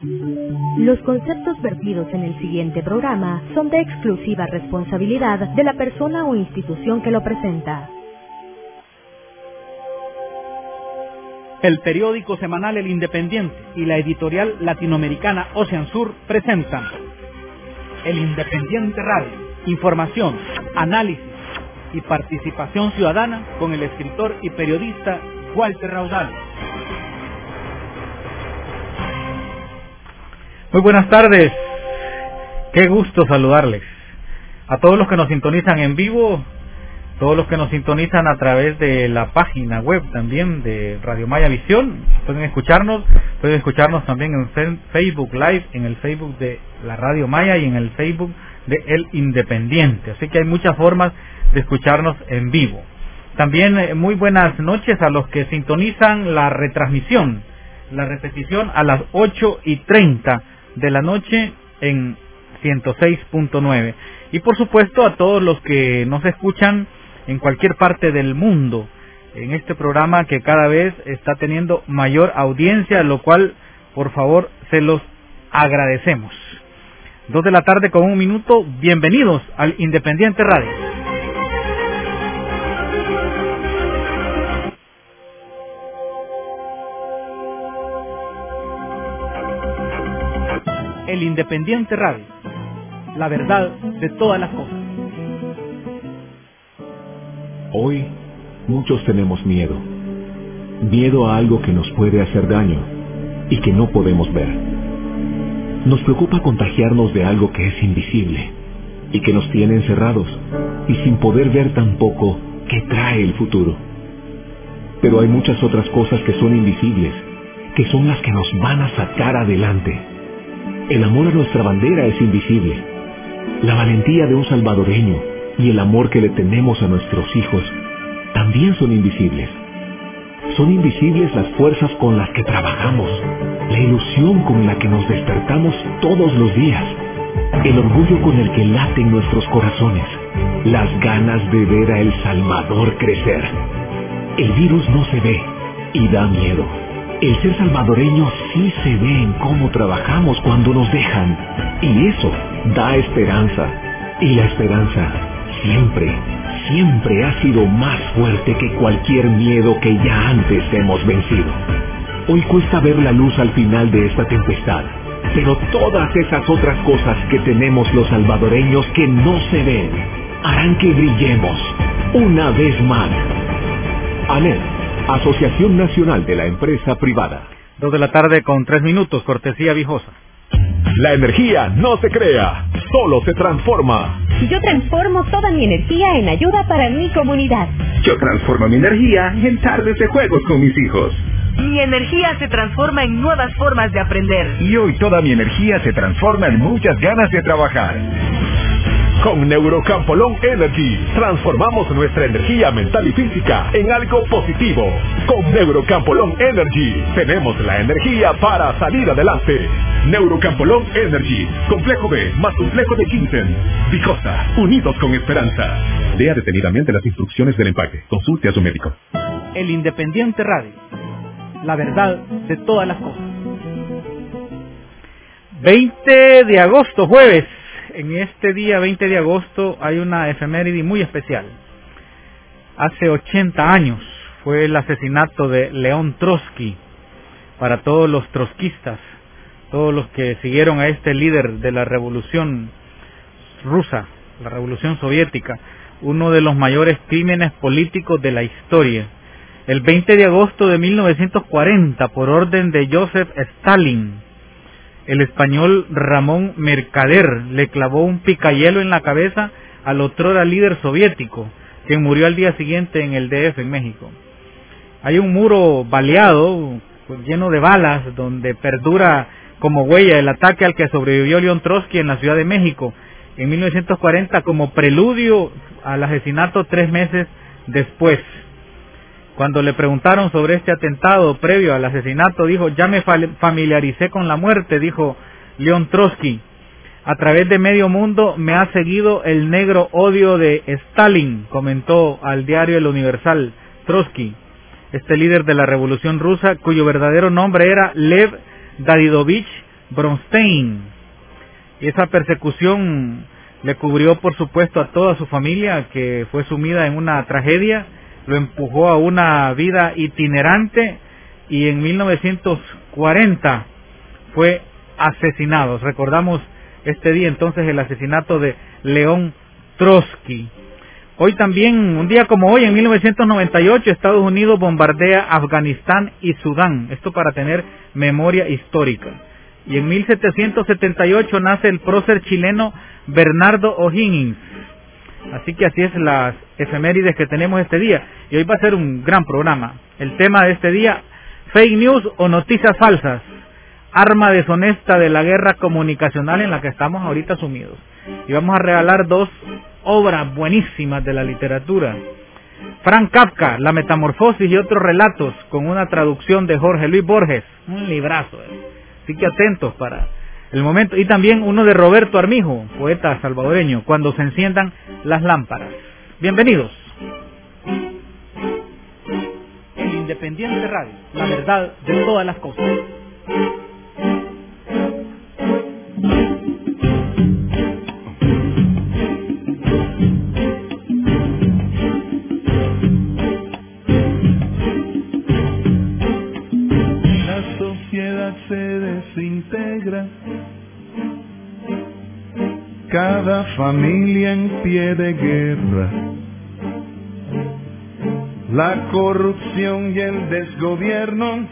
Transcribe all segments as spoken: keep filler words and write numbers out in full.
Los conceptos vertidos en el siguiente programa son de exclusiva responsabilidad de la persona o institución que lo presenta. El periódico semanal El Independiente y la editorial latinoamericana Ocean Sur presentan El Independiente Radio, información, análisis y participación ciudadana con el escritor y periodista Walter Raudal. Muy buenas tardes, qué gusto saludarles a todos los que nos sintonizan en vivo, todos los que nos sintonizan a través de la página web también de Radio Maya Visión. Pueden escucharnos, pueden escucharnos también en Facebook Live, en el Facebook de la Radio Maya y en el Facebook de El Independiente. Así que hay muchas formas de escucharnos en vivo. También eh, muy buenas noches a los que sintonizan la retransmisión, la repetición a las ocho y treinta de la noche en ciento seis punto nueve. Y por supuesto a todos los que nos escuchan en cualquier parte del mundo, en este programa que cada vez está teniendo mayor audiencia, lo cual, por favor, se los agradecemos. Dos de la tarde con un minuto, bienvenidos al Independiente Radio. El Independiente Radio, la verdad de todas las cosas. Hoy, muchos tenemos miedo. Miedo a algo que nos puede hacer daño y que no podemos ver. Nos preocupa contagiarnos de algo que es invisible y que nos tiene encerrados y sin poder ver tampoco qué trae el futuro. Pero hay muchas otras cosas que son invisibles, que son las que nos van a sacar adelante. El amor a nuestra bandera es invisible. La valentía de un salvadoreño y el amor que le tenemos a nuestros hijos también son invisibles. Son invisibles las fuerzas con las que trabajamos, la ilusión con la que nos despertamos todos los días, el orgullo con el que laten nuestros corazones, las ganas de ver a El Salvador crecer. El virus no se ve y da miedo. El ser salvadoreño sí se ve en cómo trabajamos cuando nos dejan, y eso da esperanza. Y la esperanza siempre, siempre ha sido más fuerte que cualquier miedo que ya antes hemos vencido. Hoy cuesta ver la luz al final de esta tempestad, pero todas esas otras cosas que tenemos los salvadoreños que no se ven, harán que brillemos una vez más. ANEP, Asociación Nacional de la Empresa Privada. Dos de la tarde con tres minutos, cortesía Vijosa. La energía no se crea, solo se transforma. Yo transformo toda mi energía en ayuda para mi comunidad. Yo transformo mi energía en tardes de juegos con mis hijos. Mi energía se transforma en nuevas formas de aprender. Y hoy toda mi energía se transforma en muchas ganas de trabajar. Con Neurocampolón Energy, transformamos nuestra energía mental y física en algo positivo. Con Neurocampolón Energy, tenemos la energía para salir adelante. Neurocampolón Energy, complejo B más complejo de Ginseng. Vicosa, unidos con esperanza. Lea detenidamente las instrucciones del empaque. Consulte a su médico. El Independiente Radio, la verdad de todas las cosas. veinte de agosto, jueves. En este día veinte de agosto hay una efeméride muy especial. Hace ochenta años fue el asesinato de León Trotsky. Para todos los trotskistas, todos los que siguieron a este líder de la revolución rusa, la revolución soviética, uno de los mayores crímenes políticos de la historia. El veinte de agosto de mil novecientos cuarenta, por orden de Joseph Stalin, el español Ramón Mercader le clavó un picayelo en la cabeza al otrora líder soviético, quien murió al día siguiente en el D F en México. Hay un muro baleado, pues, lleno de balas, donde perdura como huella el ataque al que sobrevivió León Trotsky en la Ciudad de México en mil novecientos cuarenta, como preludio al asesinato tres meses después. Cuando le preguntaron sobre este atentado previo al asesinato, dijo: ya me familiaricé con la muerte, dijo León Trotsky. A través de medio mundo me ha seguido el negro odio de Stalin, comentó al diario El Universal Trotsky, este líder de la revolución rusa, cuyo verdadero nombre era Lev Davidovich Bronstein. Y esa persecución le cubrió, por supuesto, a toda su familia, que fue sumida en una tragedia, lo empujó a una vida itinerante y en mil novecientos cuarenta fue asesinado. Recordamos este día entonces el asesinato de León Trotsky. Hoy también, un día como hoy, en mil novecientos noventa y ocho, Estados Unidos bombardea Afganistán y Sudán. Esto para tener memoria histórica. Y en mil setecientos setenta y ocho nace el prócer chileno Bernardo O'Higgins. Así que así es las efemérides que tenemos este día. Y hoy va a ser un gran programa. El tema de este día, fake news o noticias falsas. Arma deshonesta de la guerra comunicacional en la que estamos ahorita sumidos. Y vamos a regalar dos obras buenísimas de la literatura. Frank Kafka, La Metamorfosis y otros relatos, con una traducción de Jorge Luis Borges. Un librazo. Eh. Así que atentos para el momento. Y también uno de Roberto Armijo, poeta salvadoreño, Cuando se enciendan las lámparas. Bienvenidos. El Independiente Radio, la verdad de todas las cosas. Se desintegra, cada familia en pie de guerra, la corrupción y el desgobierno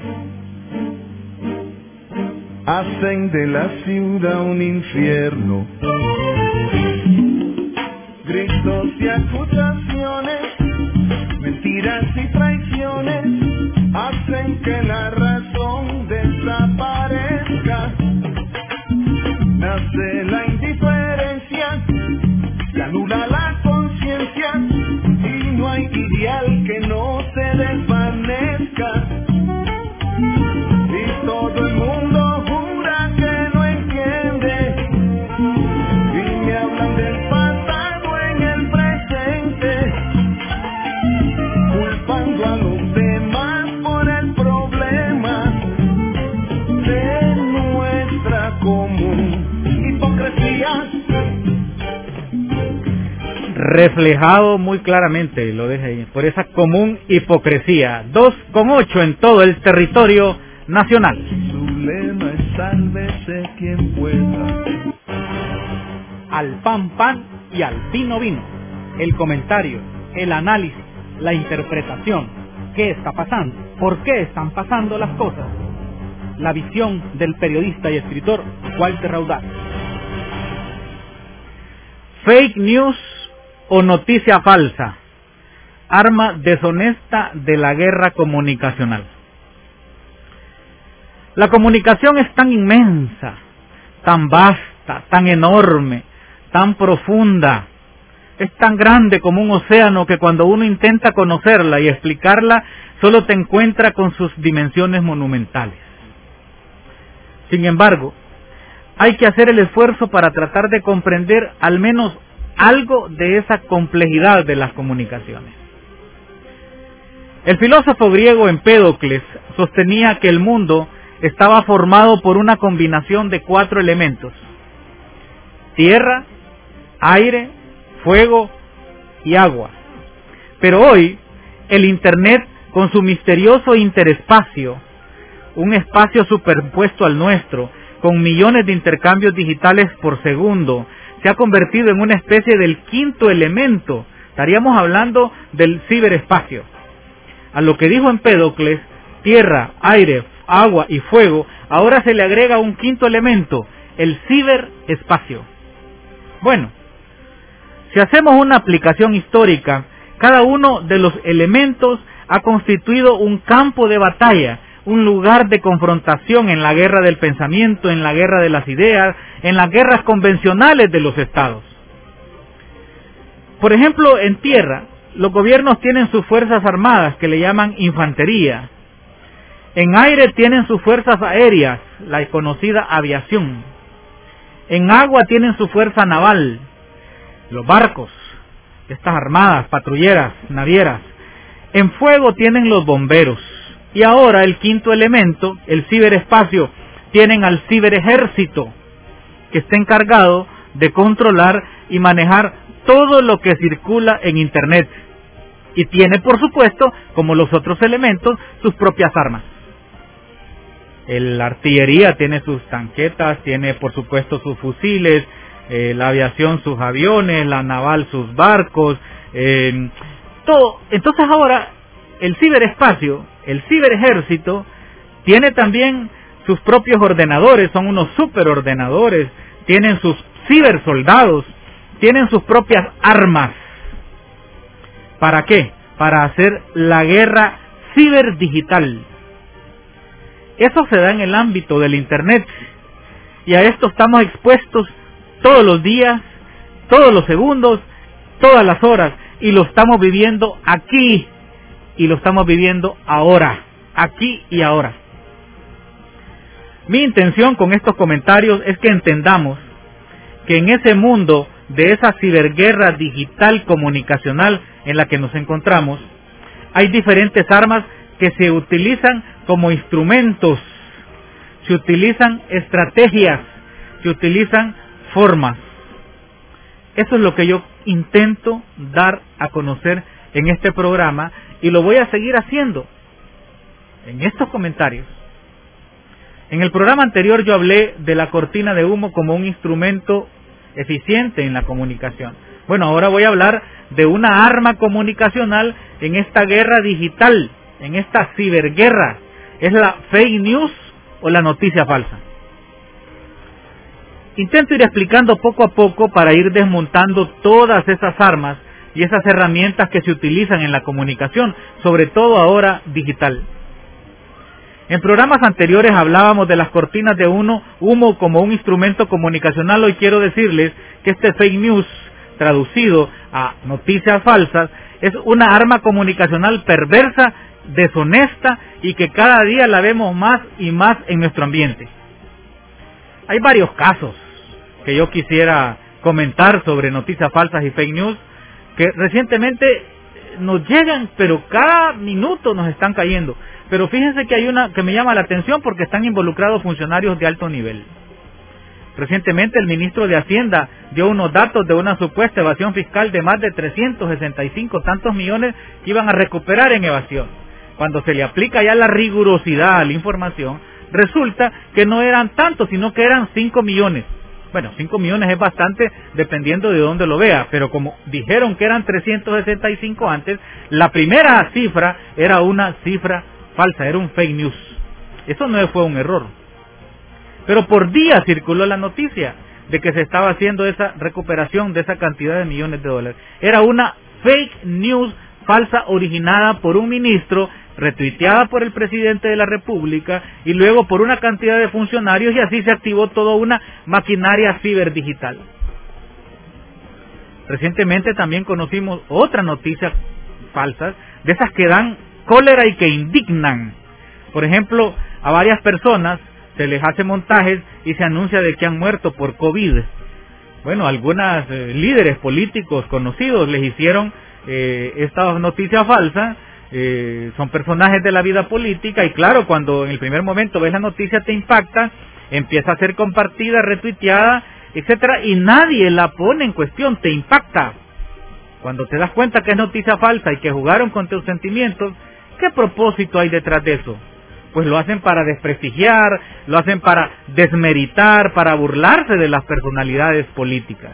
hacen de la ciudad un infierno. Gritos y acusaciones, mentiras y traiciones hacen que la razón desaparezca. Nace la indiferencia, se anula la conciencia y no hay ideal que no se desvanezca. Y todo el mundo jura que no entiende y me hablan del pasado en el presente, culpando a los demás por el problema de nuestra común hipocresía. Reflejado muy claramente, lo deja ahí, por esa común hipocresía. Dos con ocho en todo el territorio nacional. Su lema es sálvese quien pueda. Al pan pan y al vino vino. El comentario, el análisis, la interpretación. ¿Qué está pasando? ¿Por qué están pasando las cosas? La visión del periodista y escritor Walter Raudal. Fake news o noticia falsa, arma deshonesta de la guerra comunicacional. La comunicación es tan inmensa, tan vasta, tan enorme, tan profunda, es tan grande como un océano que cuando uno intenta conocerla y explicarla, solo te encuentra con sus dimensiones monumentales. Sin embargo, hay que hacer el esfuerzo para tratar de comprender al menos algo de esa complejidad de las comunicaciones. El filósofo griego Empédocles sostenía que el mundo estaba formado por una combinación de cuatro elementos: tierra, aire, fuego y agua. Pero hoy, el Internet, con su misterioso interespacio, un espacio superpuesto al nuestro, con millones de intercambios digitales por segundo, se ha convertido en una especie del quinto elemento. Estaríamos hablando del ciberespacio. A lo que dijo Empédocles, tierra, aire, agua y fuego, ahora se le agrega un quinto elemento, el ciberespacio. Bueno, si hacemos una aplicación histórica, cada uno de los elementos ha constituido un campo de batalla, un lugar de confrontación en la guerra del pensamiento, en la guerra de las ideas, en las guerras convencionales de los estados. Por ejemplo, en tierra, los gobiernos tienen sus fuerzas armadas, que le llaman infantería. En aire tienen sus fuerzas aéreas, la conocida aviación. En agua tienen su fuerza naval, los barcos, estas armadas, patrulleras, navieras. En fuego tienen los bomberos. Y ahora el quinto elemento, el ciberespacio, tienen al ciberejército, que está encargado de controlar y manejar todo lo que circula en Internet. Y tiene, por supuesto, como los otros elementos, sus propias armas. La artillería tiene sus tanquetas, tiene, por supuesto, sus fusiles, eh, la aviación sus aviones, la naval sus barcos, eh, todo. Entonces ahora, el ciberespacio, el ciberejército, tiene también sus propios ordenadores, son unos superordenadores, tienen sus cibersoldados, tienen sus propias armas. ¿Para qué? Para hacer la guerra ciberdigital. Eso se da en el ámbito del Internet, y a esto estamos expuestos todos los días, todos los segundos, todas las horas, y lo estamos viviendo aquí, y lo estamos viviendo ahora, aquí y ahora. Mi intención con estos comentarios es que entendamos que en ese mundo de esa ciberguerra digital comunicacional en la que nos encontramos, hay diferentes armas que se utilizan como instrumentos, se utilizan estrategias, se utilizan formas. Eso es lo que yo intento dar a conocer en este programa, y lo voy a seguir haciendo en estos comentarios. En el programa anterior yo hablé de la cortina de humo como un instrumento eficiente en la comunicación. Bueno, ahora voy a hablar de una arma comunicacional en esta guerra digital, en esta ciberguerra. Es la fake news o la noticia falsa. Intento ir explicando poco a poco para ir desmontando todas esas armas y esas herramientas que se utilizan en la comunicación, sobre todo ahora digital. En programas anteriores hablábamos de las cortinas de humo, humo como un instrumento comunicacional. Hoy quiero decirles que este fake news, traducido a noticias falsas, es una arma comunicacional perversa, deshonesta, y que cada día la vemos más y más en nuestro ambiente. Hay varios casos que yo quisiera comentar sobre noticias falsas y fake news que recientemente nos llegan, pero cada minuto nos están cayendo. Pero fíjense que hay una que me llama la atención porque están involucrados funcionarios de alto nivel. Recientemente el ministro de Hacienda dio unos datos de una supuesta evasión fiscal de más de trescientos sesenta y cinco tantos millones que iban a recuperar en evasión. Cuando se le aplica ya la rigurosidad a la información, resulta que no eran tantos, sino que eran cinco millones. Bueno, cinco millones es bastante dependiendo de dónde lo vea, pero como dijeron que eran trescientos sesenta y cinco antes, la primera cifra era una cifra falsa, era un fake news. Eso no fue un error. Pero por día circuló la noticia de que se estaba haciendo esa recuperación de esa cantidad de millones de dólares. Era una fake news falsa originada por un ministro, retuiteada por el presidente de la República y luego por una cantidad de funcionarios, y así se activó toda una maquinaria ciberdigital. Recientemente también conocimos otras noticias falsas, de esas que dan cólera y que indignan. Por ejemplo, a varias personas se les hace montajes y se anuncia de que han muerto por COVID. Bueno, algunas eh, líderes políticos conocidos les hicieron eh, esta noticia falsa. Eh, son personajes de la vida política, y claro, cuando en el primer momento ves la noticia te impacta, empieza a ser compartida, retuiteada, etcétera, y nadie la pone en cuestión, te impacta. Cuando te das cuenta que es noticia falsa y que jugaron con tus sentimientos, ¿qué propósito hay detrás de eso? Pues lo hacen para desprestigiar, lo hacen para desmeritar, para burlarse de las personalidades políticas.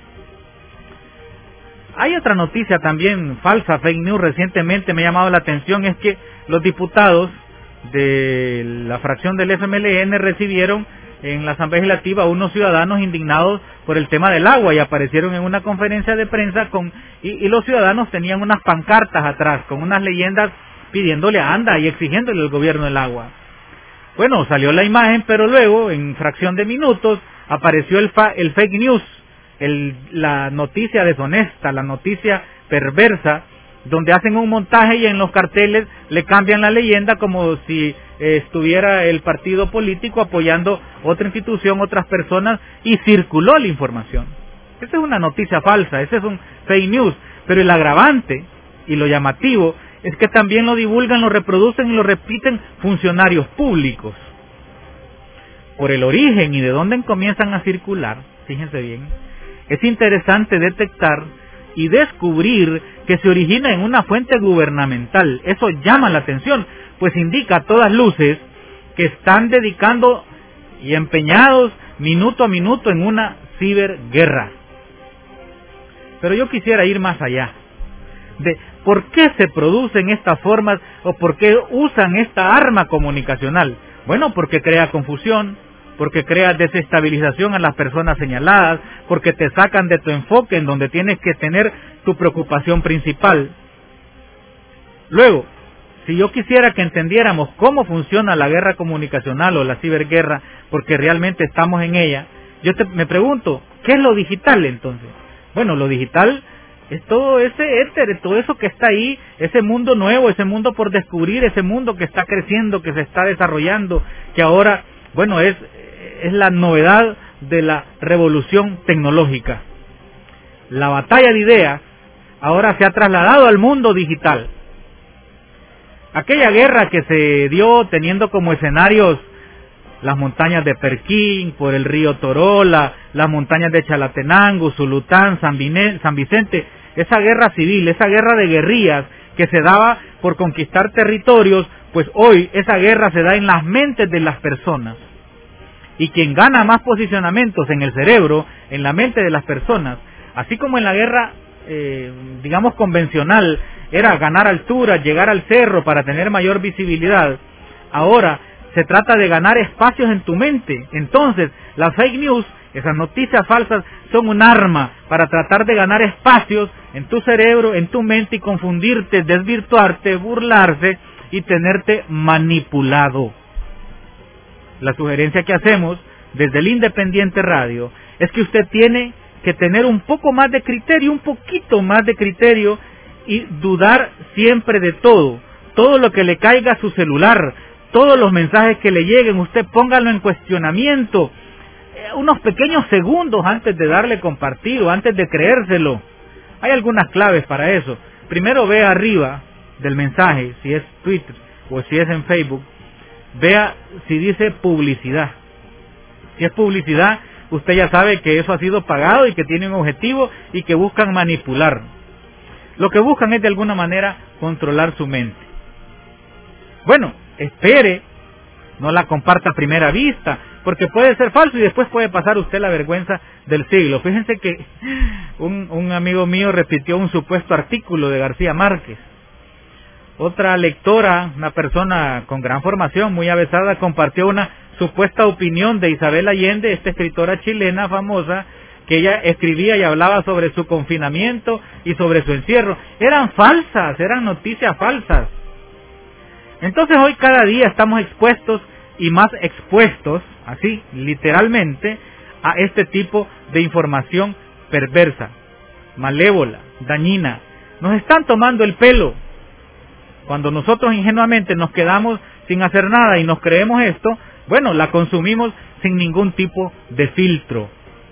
Hay otra noticia también falsa, fake news, recientemente me ha llamado la atención, es que los diputados de la fracción del F M L N recibieron en la Asamblea Legislativa a unos ciudadanos indignados por el tema del agua, y aparecieron en una conferencia de prensa con y, y los ciudadanos tenían unas pancartas atrás con unas leyendas pidiéndole a ANDA y exigiéndole al gobierno del agua. Bueno, salió la imagen, pero luego en fracción de minutos apareció el, fa, el fake news, el, la noticia deshonesta, la noticia perversa, donde hacen un montaje y en los carteles le cambian la leyenda como si eh, estuviera el partido político apoyando otra institución, otras personas, y circuló la información. Esa es una noticia falsa, ese es un fake news, pero el agravante y lo llamativo es que también lo divulgan, lo reproducen y lo repiten funcionarios públicos. por el origen y de dónde comienzan a circular, fíjense bien, es interesante detectar y descubrir que se origina en una fuente gubernamental. Eso llama la atención, pues indica a todas luces que están dedicando y empeñados minuto a minuto en una ciberguerra. Pero yo quisiera ir más allá de por qué se producen estas formas o por qué usan esta arma comunicacional. Bueno, porque crea confusión, porque crea desestabilización a las personas señaladas, porque te sacan de tu enfoque en donde tienes que tener tu preocupación principal. Luego, si yo quisiera que entendiéramos cómo funciona la guerra comunicacional o la ciberguerra, porque realmente estamos en ella, yo te, me pregunto, ¿qué es lo digital entonces? Bueno, lo digital es todo ese éter, todo eso que está ahí, ese mundo nuevo, ese mundo por descubrir, ese mundo que está creciendo, que se está desarrollando, que ahora, bueno, es, es la novedad de la revolución tecnológica. La batalla de ideas ahora se ha trasladado al mundo digital. Aquella guerra que se dio teniendo como escenarios las montañas de Perquín, por el río Torola, las montañas de Chalatenango, Zulután, San, Vine, San Vicente, esa guerra civil, esa guerra de guerrillas que se daba por conquistar territorios, pues hoy esa guerra se da en las mentes de las personas. Y quien gana más posicionamientos en el cerebro, en la mente de las personas, así como en la guerra, eh, digamos, convencional, era ganar altura, llegar al cerro para tener mayor visibilidad, ahora se trata de ganar espacios en tu mente. Entonces, las fake news, esas noticias falsas, son un arma para tratar de ganar espacios en tu cerebro, en tu mente y confundirte, desvirtuarte, burlarse y tenerte manipulado. La sugerencia que hacemos desde el Independiente Radio es que usted tiene que tener un poco más de criterio, un poquito más de criterio y dudar siempre de todo. Todo lo que le caiga a su celular, todos los mensajes que le lleguen, usted póngalo en cuestionamiento, eh, unos pequeños segundos antes de darle compartir o antes de creérselo. Hay algunas claves para eso. Primero vea arriba del mensaje, si es Twitter o si es en Facebook, vea si dice publicidad. Si es publicidad, usted ya sabe que eso ha sido pagado y que tiene un objetivo y que buscan manipular. Lo que buscan es de alguna manera controlar su mente. Bueno, espere, no la comparta a primera vista, porque puede ser falso y después puede pasar usted la vergüenza del siglo. Fíjense que un, un amigo mío repitió un supuesto artículo de García Márquez. Otra lectora, una persona con gran formación, muy avesada, compartió una supuesta opinión de Isabel Allende, esta escritora chilena famosa, que ella escribía y hablaba sobre su confinamiento y sobre su encierro. Eran falsas, eran noticias falsas. Entonces hoy cada día estamos expuestos y más expuestos, así, literalmente, a este tipo de información perversa, malévola, dañina. Nos están tomando el pelo. Cuando nosotros ingenuamente nos quedamos sin hacer nada y nos creemos esto, bueno, la consumimos sin ningún tipo de filtro.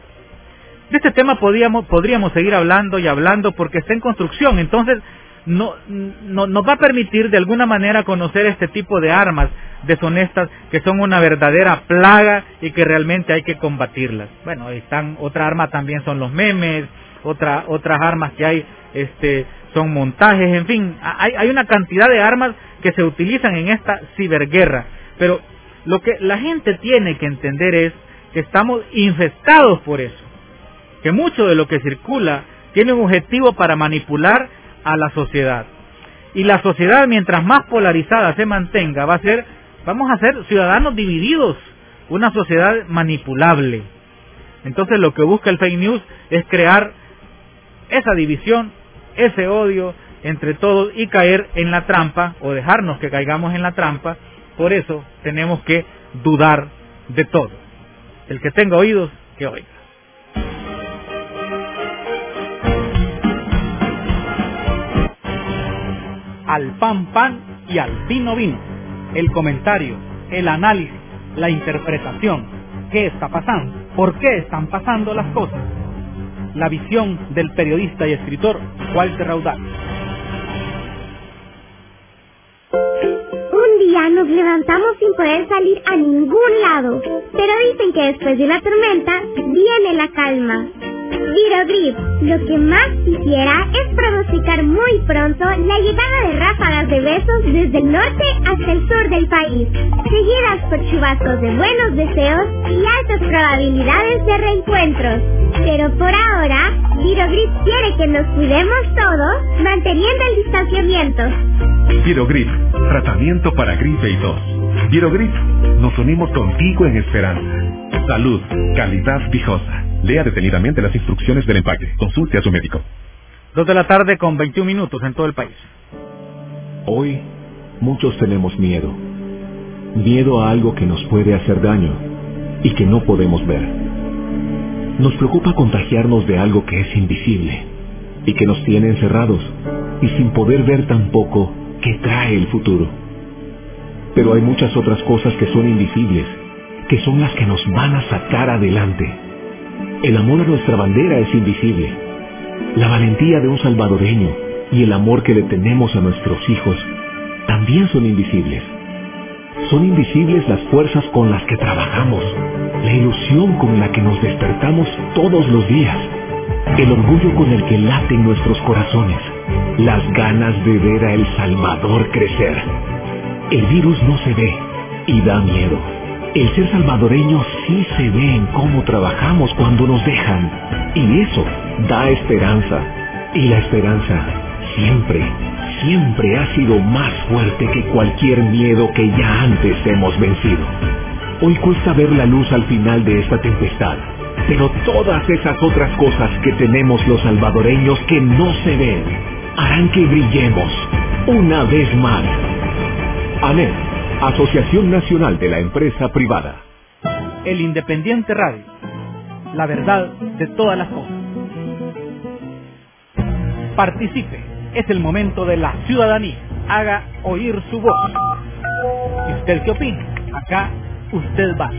De este tema podríamos, podríamos seguir hablando y hablando porque está en construcción, entonces no, no, nos va a permitir de alguna manera conocer este tipo de armas deshonestas que son una verdadera plaga y que realmente hay que combatirlas. Bueno, están, otra arma también son los memes, otra, otras armas que hay este, son montajes, en fin, hay, hay una cantidad de armas que se utilizan en esta ciberguerra, pero lo que la gente tiene que entender es que estamos infestados por eso, que mucho de lo que circula tiene un objetivo para manipular a la sociedad. Y la sociedad, mientras más polarizada se mantenga, va a ser, vamos a ser ciudadanos divididos, una sociedad manipulable. Entonces lo que busca el fake news es crear esa división, ese odio entre todos y caer en la trampa o dejarnos que caigamos en la trampa. Por eso tenemos que dudar de todo. El que tenga oídos, que oiga. Al pan pan y al vino vino. El comentario, el análisis, la interpretación. ¿Qué está pasando? ¿Por qué están pasando las cosas? La visión del periodista y escritor Walter Raudal. Un día nos levantamos sin poder salir a ningún lado, pero dicen que después de una tormenta viene la calma. Virogrip, lo que más quisiera es pronosticar muy pronto la llegada de ráfagas de besos desde el norte hasta el sur del país, seguidas por chubascos de buenos deseos y altas probabilidades de reencuentros. Pero por ahora, Virogrip quiere que nos cuidemos todos, manteniendo el distanciamiento. Virogrip, tratamiento para gripe y tos. Virogrip, nos unimos contigo en esperanza. Salud, calidad viejosa. Lea detenidamente las instrucciones del empaque. Consulte a su médico. Dos de la tarde con veintiún minutos en todo el país. Hoy, muchos tenemos miedo. Miedo a algo que nos puede hacer daño y que no podemos ver. Nos preocupa contagiarnos de algo que es invisible y que nos tiene encerrados y sin poder ver tampoco qué trae el futuro. Pero hay muchas otras cosas que son invisibles, que son las que nos van a sacar adelante. El amor a nuestra bandera es invisible. La valentía de un salvadoreño y el amor que le tenemos a nuestros hijos también son invisibles. Son invisibles las fuerzas con las que trabajamos, la ilusión con la que nos despertamos todos los días, el orgullo con el que laten nuestros corazones, las ganas de ver a El Salvador crecer. El virus no se ve y da miedo. El ser salvadoreño sí se ve en cómo trabajamos cuando nos dejan. Y eso da esperanza. Y la esperanza siempre, siempre ha sido más fuerte que cualquier miedo que ya antes hemos vencido. Hoy cuesta ver la luz al final de esta tempestad. Pero todas esas otras cosas que tenemos los salvadoreños que no se ven, harán que brillemos una vez más. ANEP, Asociación Nacional de la Empresa Privada. El Independiente Radio, la verdad de todas las cosas. Participe, es el momento de la ciudadanía. Haga oír su voz. ¿Y usted qué opina? Acá usted va.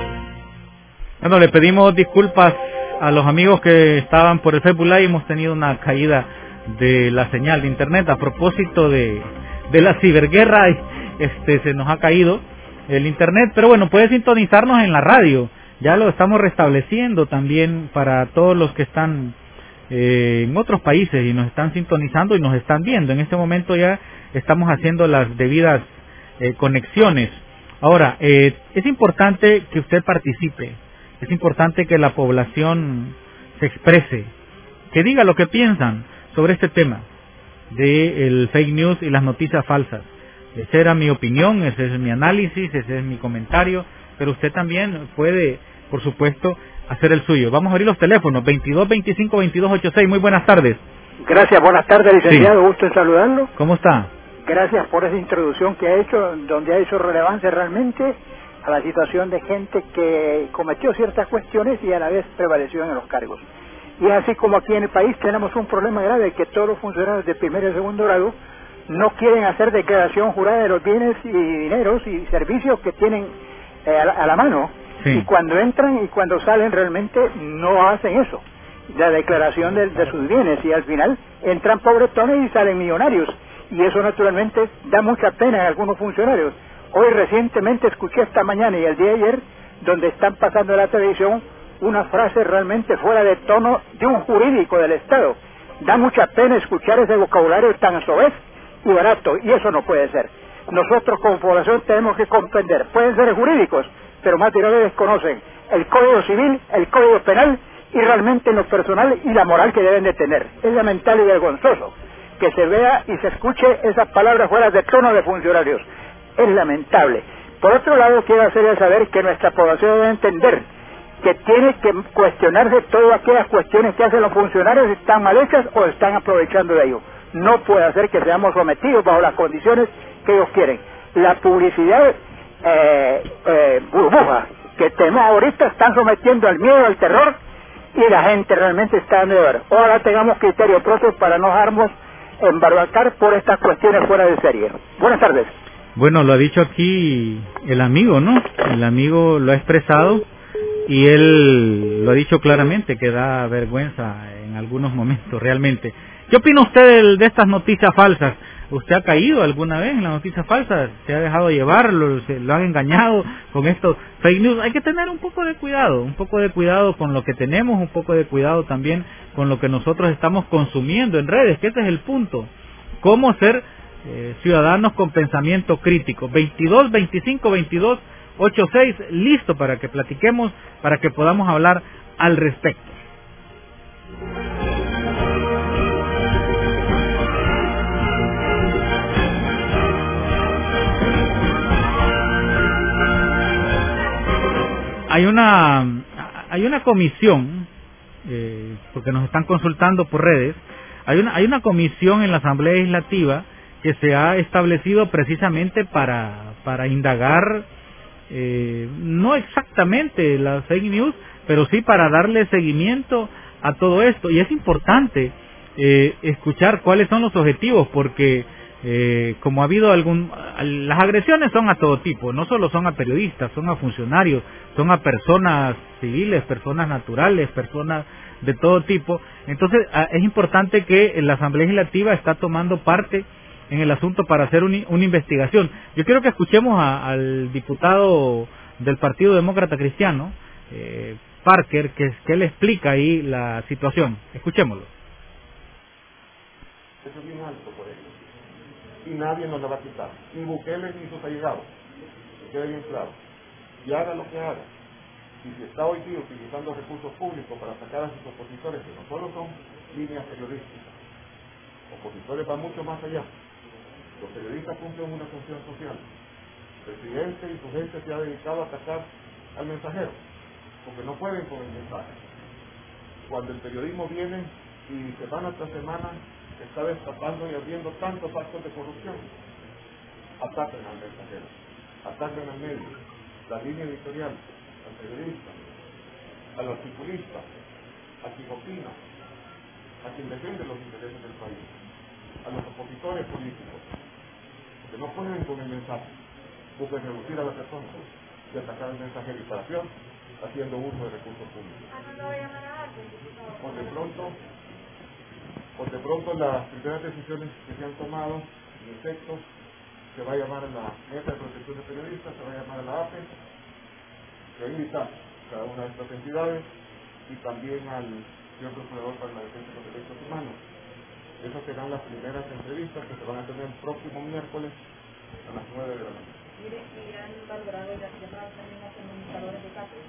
Bueno, le pedimos disculpas a los amigos que estaban por el Facebook Live. Hemos tenido una caída de la señal de internet a propósito de, de la ciberguerra. Este, se nos ha caído el internet, pero bueno, puede sintonizarnos en la radio. Ya lo estamos restableciendo también para todos los que están eh, en otros países y nos están sintonizando y nos están viendo. En este momento ya estamos haciendo las debidas eh, conexiones. Ahora, eh, es importante que usted participe. Es importante que la población se exprese, que diga lo que piensan sobre este tema del fake news y las noticias falsas. Esa era mi opinión, ese es mi análisis, ese es mi comentario, pero usted también puede, por supuesto, hacer el suyo. Vamos a abrir los teléfonos, veintidós veinticinco veintidós ochenta y seis. Muy buenas tardes. Gracias, buenas tardes, licenciado, sí. Gusto en saludarlo. ¿Cómo está? Gracias por esa introducción que ha hecho, donde ha hecho relevancia realmente a la situación de gente que cometió ciertas cuestiones y a la vez prevaleció en los cargos. Y es así como aquí en el país tenemos un problema grave, que todos los funcionarios de primer y segundo grado no quieren hacer declaración jurada de los bienes y dineros y servicios que tienen eh, a, la, a la mano. Sí. Y cuando entran y cuando salen realmente no hacen eso, la declaración de, de sus bienes, y al final entran pobretones y salen millonarios. Y eso naturalmente da mucha pena en algunos funcionarios. Hoy recientemente escuché esta mañana y el día de ayer, donde están pasando en la televisión una frase realmente fuera de tono de un jurídico del Estado. Da mucha pena escuchar ese vocabulario tan soez y barato, y eso no puede ser. Nosotros como población tenemos que comprender, pueden ser jurídicos, pero más de una vez desconocen el Código Civil, el Código Penal y realmente en lo personal y la moral que deben de tener. Es lamentable y vergonzoso que se vea y se escuche esas palabras fuera de tono de funcionarios. Es lamentable. Por otro lado, quiero hacerles saber que nuestra población debe entender que tiene que cuestionarse todas aquellas cuestiones que hacen los funcionarios, si están mal hechas o están aprovechando de ello. No puede hacer que seamos sometidos bajo las condiciones que ellos quieren. La publicidad eh, eh, burbuja que tenemos ahorita están sometiendo al miedo, al terror, y la gente realmente está dando de ver. Ahora tengamos criterio propio para no dejarnos embarbacar por estas cuestiones fuera de serie. Buenas tardes. Bueno, lo ha dicho aquí el amigo, ¿no? El amigo lo ha expresado y él lo ha dicho claramente, que da vergüenza en algunos momentos realmente. ¿Qué opina usted de estas noticias falsas? ¿Usted ha caído alguna vez en la noticia falsa? ¿Se ha dejado llevar? ¿Lo, se, lo han engañado con esto? Fake news. Hay que tener un poco de cuidado, un poco de cuidado con lo que tenemos, un poco de cuidado también con lo que nosotros estamos consumiendo en redes, que ese es el punto. ¿Cómo ser eh, ciudadanos con pensamiento crítico? veintidós, veinticinco, veintidós, ochenta y seis, listo para que platiquemos, para que podamos hablar al respecto. Hay una hay una comisión, eh, porque nos están consultando por redes, hay una hay una comisión en la Asamblea Legislativa que se ha establecido precisamente para para indagar, eh, no exactamente las fake news, pero sí para darle seguimiento a todo esto. Y es importante eh, escuchar cuáles son los objetivos, porque Eh, como ha habido algún, las agresiones son a todo tipo, no solo son a periodistas, son a funcionarios, son a personas civiles, personas naturales, personas de todo tipo. Entonces es importante que la Asamblea Legislativa está tomando parte en el asunto para hacer un, una investigación. Yo quiero que escuchemos a, al diputado del Partido Demócrata Cristiano, eh, Parker, que, que él explica ahí la situación. Escuchémoslo. Eso es bien alto por ello. Y nadie nos la va a quitar, ni Bukele ni sus allegados, que quede bien claro, y haga lo que haga. Y si está hoy día utilizando recursos públicos para sacar a sus opositores, que no solo son líneas periodísticas, opositores van mucho más allá. Los periodistas cumplen una función social. El presidente y su gente se ha dedicado a atacar al mensajero, porque no pueden con el mensaje. Cuando el periodismo viene y semana tras semana está destapando y abriendo tantos actos de corrupción, ataquen al mensajero, ataquen al medio, la línea editorial, al periodista, al articulista, a quien opina, a quien defiende los intereses del país, a los opositores políticos, que no pueden con el mensaje, buscan reducir a la persona y atacar al mensajero y para acción, haciendo uso de recursos públicos. Por de pronto, Por de pronto las primeras decisiones que se han tomado, en efecto, se va a llamar a la Mesa de Protección de Periodistas, se va a llamar a la A P E, se va a invitar a cada una de estas entidades y también al señor Procurador para la Defensa de los Derechos Humanos. Esas serán las primeras entrevistas que se van a tener el próximo miércoles a las nueve de la noche. ¿Irán valorado las llamadas también a comunicadores de casos?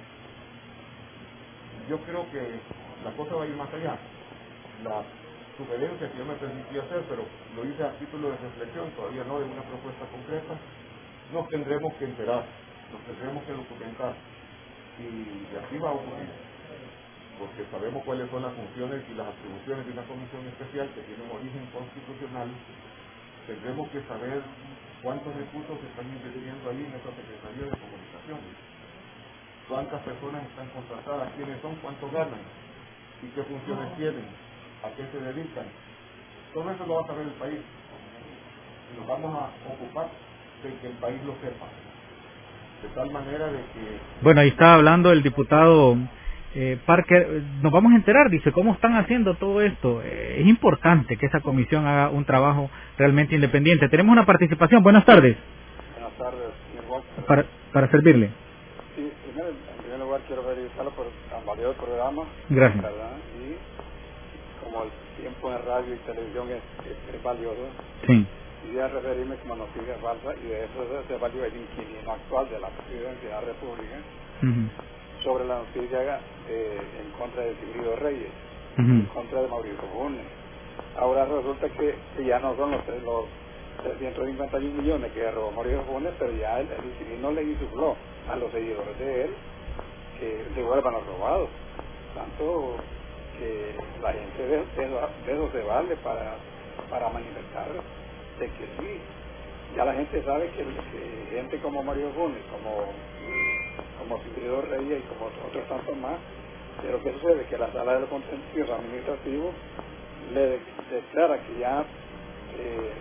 Yo creo que la cosa va a ir más allá. La sugerencia que yo me permití hacer, pero lo hice a título de reflexión, todavía no de una propuesta concreta, nos tendremos que enterar, nos tendremos que documentar, y así va a ocurrir, porque sabemos cuáles son las funciones y las atribuciones de una comisión especial que tiene un origen constitucional. Tendremos que saber cuántos recursos se están invirtiendo ahí en esta Secretaría de Comunicaciones, cuántas personas están contratadas, quiénes son, cuánto ganan y qué funciones tienen, a qué se dedican. Todo eso lo va a saber el país y nos vamos a ocupar de que el país lo sepa, de tal manera de que... Bueno, ahí está hablando el diputado eh, Parker. Nos vamos a enterar, dice, cómo están haciendo todo esto. Eh, es importante que esa comisión haga un trabajo realmente independiente. Tenemos una participación. Buenas tardes. Buenas tardes, señor Walter. Para, para servirle. Sí, primero, en primer lugar quiero felicitarlo por el valioso programa. Gracias. ¿Verdad? Y como el tiempo en radio y televisión es, es, es valioso, sí. Y a referirme como noticia falsa, y de eso se valió el inquilino actual de la Presidencia de la República, uh-huh. sobre la noticia eh, en contra de Sigfrido Reyes, uh-huh. en contra de Mauricio Funes. Ahora resulta que, que ya no son los, los trescientos cincuenta y un millones que robó Mauricio Funes, pero ya el, el inquilino le insufló a los seguidores de él que devuelvan los robados. Tanto que la gente de, de, de eso se vale para, para manifestar de que sí, ya la gente sabe que, que gente como Mario Funes, como como Sigfrido Reyes y como otros tantos más, pero que sucede que la sala de lo contencioso administrativo le de, declara que ya eh,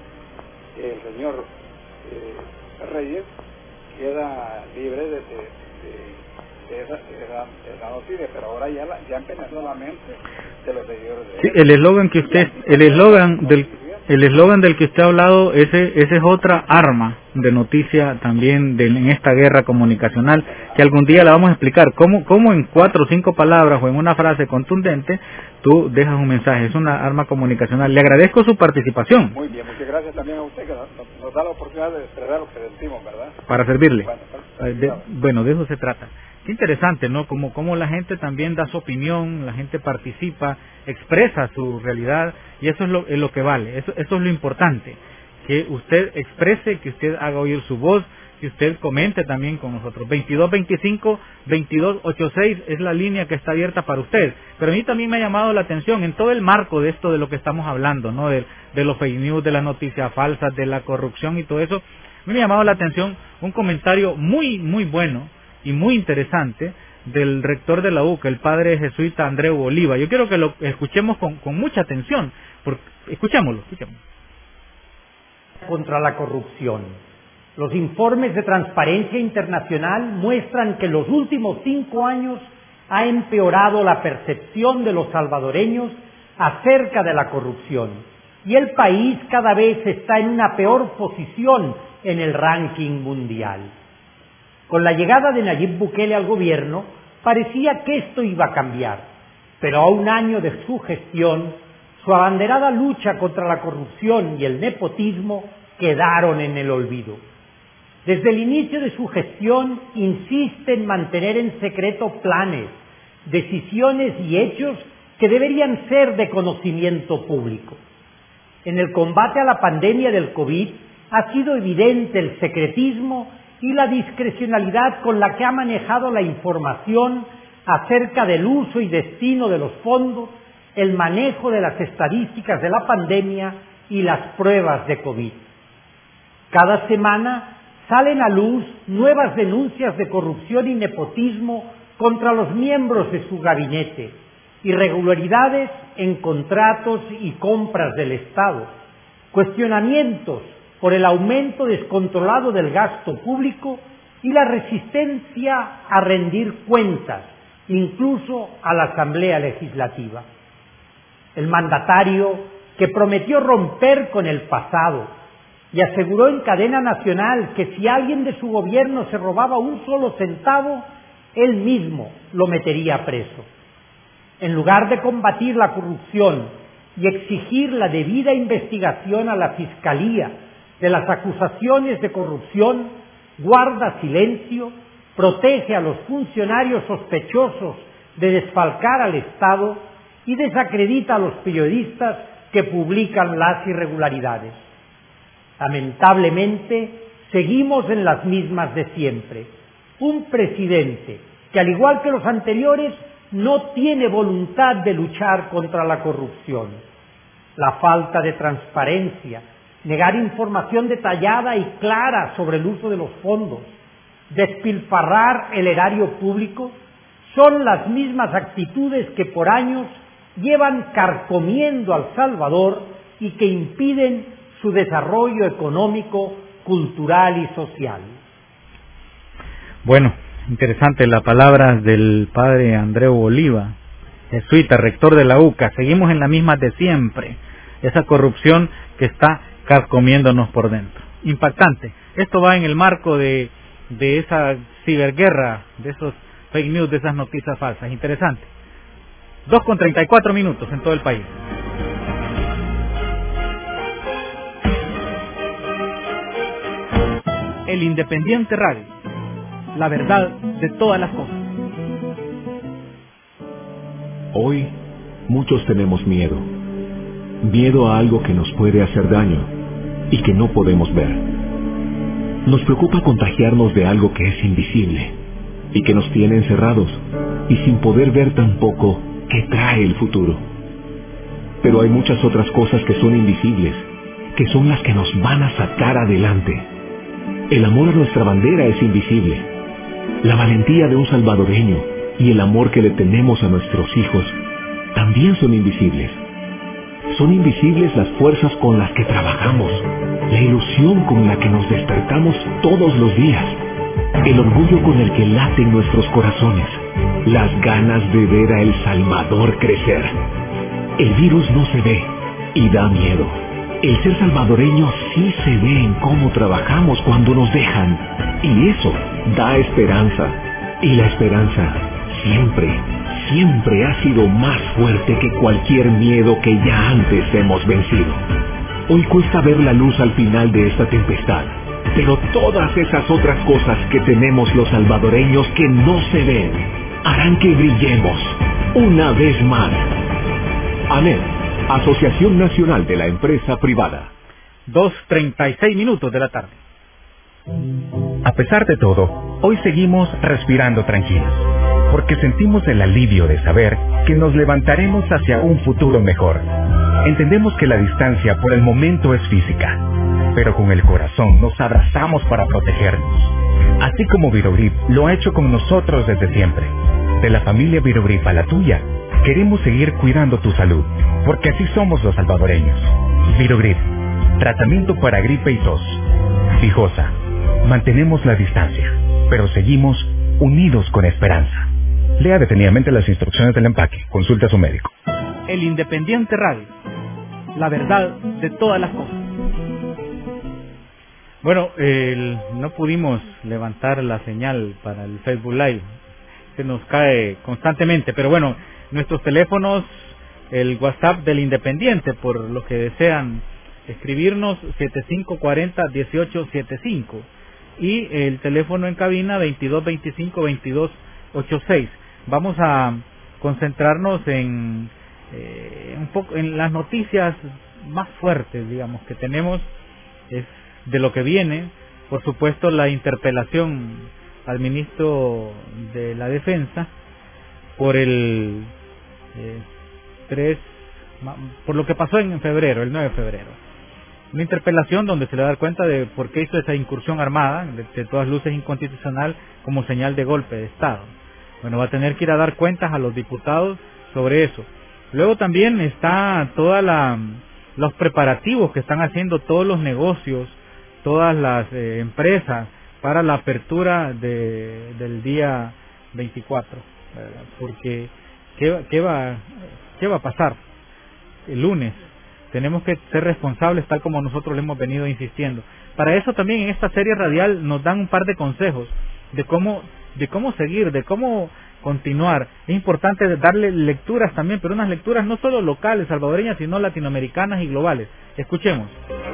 el señor eh, Reyes queda libre de, de, de De esa, de esa, de esa noticia, pero ahora ya, la, ya empezó la mente de los seguidores de sí, el eslogan que usted, el eslogan del, el eslogan del que usted ha hablado, ese, ese es otra arma de noticia también de, en esta guerra comunicacional, que algún día la vamos a explicar, cómo, cómo en cuatro o cinco palabras o en una frase contundente tú dejas un mensaje. Es una arma comunicacional. Le agradezco su participación. Muy bien, muchas gracias también a usted que nos, nos da la oportunidad de expresar lo que sentimos, ¿verdad? Para servirle. Bueno, eh, de, bueno, de eso se trata. Qué interesante, ¿no? Como, como la gente también da su opinión, la gente participa, expresa su realidad, y eso es lo, es lo que vale, eso, eso es lo importante, que usted exprese, que usted haga oír su voz, que usted comente también con nosotros. veintidós veinticinco veintidós ochenta y seis es la línea que está abierta para usted. Pero a mí también me ha llamado la atención en todo el marco de esto de lo que estamos hablando, ¿no? De, de los fake news, de las noticias falsas, de la corrupción y todo eso. A mí me ha llamado la atención un comentario muy, muy bueno y muy interesante del rector de la U C A, el padre jesuita Andreu Oliva. Yo quiero que lo escuchemos con, con mucha atención. Porque, escuchémoslo, escuchémoslo. Contra la corrupción. Los informes de Transparencia Internacional muestran que en los últimos cinco años ha empeorado la percepción de los salvadoreños acerca de la corrupción, y el país cada vez está en una peor posición en el ranking mundial. Con la llegada de Nayib Bukele al gobierno, parecía que esto iba a cambiar, pero a un año de su gestión, su abanderada lucha contra la corrupción y el nepotismo quedaron en el olvido. Desde el inicio de su gestión insiste en mantener en secreto planes, decisiones y hechos que deberían ser de conocimiento público. En el combate a la pandemia del COVID ha sido evidente el secretismo y la discrecionalidad con la que ha manejado la información acerca del uso y destino de los fondos, el manejo de las estadísticas de la pandemia y las pruebas de COVID. Cada semana salen a luz nuevas denuncias de corrupción y nepotismo contra los miembros de su gabinete, irregularidades en contratos y compras del Estado, cuestionamientos por el aumento descontrolado del gasto público y la resistencia a rendir cuentas, incluso a la Asamblea Legislativa. El mandatario, que prometió romper con el pasado y aseguró en cadena nacional que si alguien de su gobierno se robaba un solo centavo, él mismo lo metería preso. En lugar de combatir la corrupción y exigir la debida investigación a la Fiscalía de las acusaciones de corrupción, guarda silencio, protege a los funcionarios sospechosos de desfalcar al Estado y desacredita a los periodistas que publican las irregularidades. Lamentablemente, seguimos en las mismas de siempre. Un presidente que, al igual que los anteriores, no tiene voluntad de luchar contra la corrupción. La falta de transparencia, negar información detallada y clara sobre el uso de los fondos, despilfarrar el erario público, son las mismas actitudes que por años llevan carcomiendo al Salvador y que impiden su desarrollo económico, cultural y social. Bueno, interesante las palabras del padre Andreu Oliva, jesuita, rector de la U C A. Seguimos en la misma de siempre, esa corrupción que está carcomiéndonos por dentro. Impactante. Esto va en el marco de, de esa ciberguerra, de esos fake news, de esas noticias falsas. Interesante. dos con treinta y cuatro minutos en todo el país. El Independiente Radio, la verdad de todas las cosas. Hoy muchos tenemos miedo, miedo a algo que nos puede hacer daño y que no podemos ver. Nos preocupa contagiarnos de algo que es invisible y que nos tiene encerrados y sin poder ver tampoco qué trae el futuro. Pero hay muchas otras cosas que son invisibles, que son las que nos van a sacar adelante. El amor a nuestra bandera es invisible. La valentía de un salvadoreño y el amor que le tenemos a nuestros hijos también son invisibles. Son invisibles las fuerzas con las que trabajamos, la ilusión con la que nos despertamos todos los días, el orgullo con el que laten nuestros corazones, las ganas de ver a El Salvador crecer. El virus no se ve y da miedo, El ser salvadoreño sí se ve en cómo trabajamos cuando nos dejan. Y eso da esperanza. Y la esperanza siempre, siempre ha sido más fuerte que cualquier miedo que ya antes hemos vencido. Hoy cuesta ver la luz al final de esta tempestad, pero todas esas otras cosas que tenemos los salvadoreños que no se ven, harán que brillemos una vez más. ANEP, Asociación Nacional de la Empresa Privada. dos treinta y seis minutos de la tarde. A pesar de todo, hoy seguimos respirando tranquilos, porque sentimos el alivio de saber que nos levantaremos hacia un futuro mejor. Entendemos que la distancia por el momento es física, pero con el corazón nos abrazamos para protegernos. Así como Virogrip lo ha hecho con nosotros desde siempre. De la familia Virogrip a la tuya, queremos seguir cuidando tu salud, porque así somos los salvadoreños. Virogrip, tratamiento para gripe y tos. Fijosa, mantenemos la distancia, pero seguimos unidos con esperanza. Lea detenidamente las instrucciones del empaque. Consulte a su médico. El Independiente Radio. La verdad de todas las cosas. Bueno, el, no pudimos levantar la señal para el Facebook Live. Se nos cae constantemente. Pero bueno, nuestros teléfonos, el WhatsApp del Independiente, por lo que desean escribirnos, siete cinco cuatro cero, uno ocho siete cinco. Y el teléfono en cabina, veintidós veinticinco veintidós ochenta y seis. Vamos a concentrarnos en eh, un poco en las noticias más fuertes, digamos, que tenemos, es de lo que viene. Por supuesto, la interpelación al ministro de la Defensa por el eh, tres, por lo que pasó en febrero, el nueve de febrero. Una interpelación donde se le da cuenta de por qué hizo esa incursión armada, de, de todas luces inconstitucional, como señal de golpe de Estado. Bueno, va a tener que ir a dar cuentas a los diputados sobre eso. Luego también está toda la los preparativos que están haciendo todos los negocios, todas las eh, empresas para la apertura de, del día veinticuatro, ¿verdad? Porque ¿qué, qué va qué va a pasar el lunes? Tenemos que ser responsables, tal como nosotros le hemos venido insistiendo. Para eso también en esta serie radial nos dan un par de consejos de cómo de cómo seguir, de cómo continuar. Es importante darle lecturas también, pero unas lecturas no solo locales, salvadoreñas, sino latinoamericanas y globales. Escuchemos.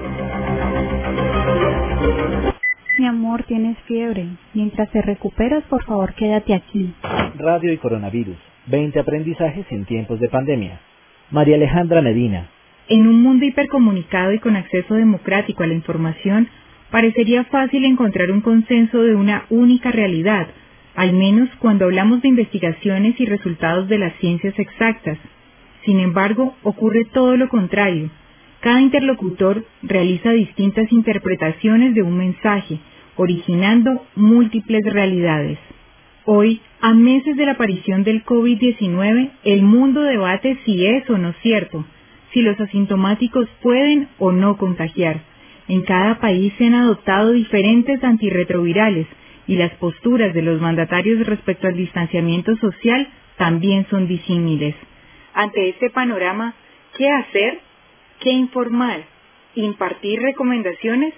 Mi amor, tienes fiebre. Mientras te recuperas, por favor, quédate aquí. Radio y coronavirus. veinte aprendizajes en tiempos de pandemia. María Alejandra Medina. En un mundo hipercomunicado y con acceso democrático a la información, parecería fácil encontrar un consenso de una única realidad, al menos cuando hablamos de investigaciones y resultados de las ciencias exactas. Sin embargo, ocurre todo lo contrario. Cada interlocutor realiza distintas interpretaciones de un mensaje, originando múltiples realidades. Hoy, a meses de la aparición del COVID diecinueve, el mundo debate si es o no cierto, si los asintomáticos pueden o no contagiar. En cada país se han adoptado diferentes antirretrovirales y las posturas de los mandatarios respecto al distanciamiento social también son disímiles. Ante este panorama, ¿qué hacer? ¿Qué informar? ¿Impartir recomendaciones?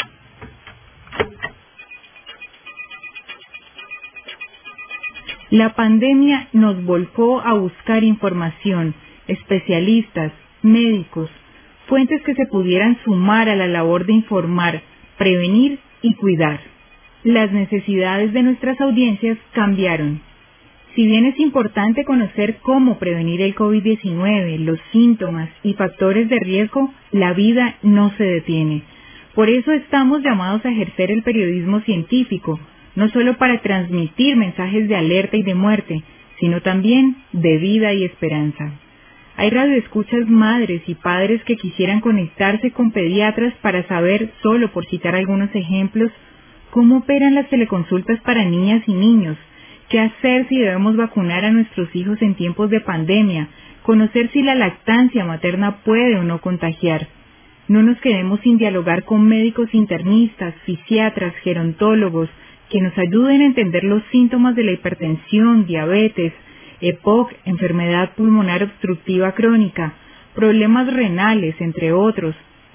La pandemia nos volcó a buscar información, especialistas, médicos, fuentes que se pudieran sumar a la labor de informar, prevenir y cuidar. Las necesidades de nuestras audiencias cambiaron. Si bien es importante conocer cómo prevenir el COVID diecinueve, los síntomas y factores de riesgo, la vida no se detiene. Por eso estamos llamados a ejercer el periodismo científico, no solo para transmitir mensajes de alerta y de muerte, sino también de vida y esperanza. Hay radioescuchas madres y padres que quisieran conectarse con pediatras para saber, solo por citar algunos ejemplos, cómo operan las teleconsultas para niñas y niños, qué hacer si debemos vacunar a nuestros hijos en tiempos de pandemia, conocer si la lactancia materna puede o no contagiar. No nos quedemos sin dialogar con médicos internistas, fisiatras, gerontólogos, que nos ayuden a entender los síntomas de la hipertensión, diabetes, E P O C, enfermedad pulmonar obstructiva crónica, problemas renales, entre otros,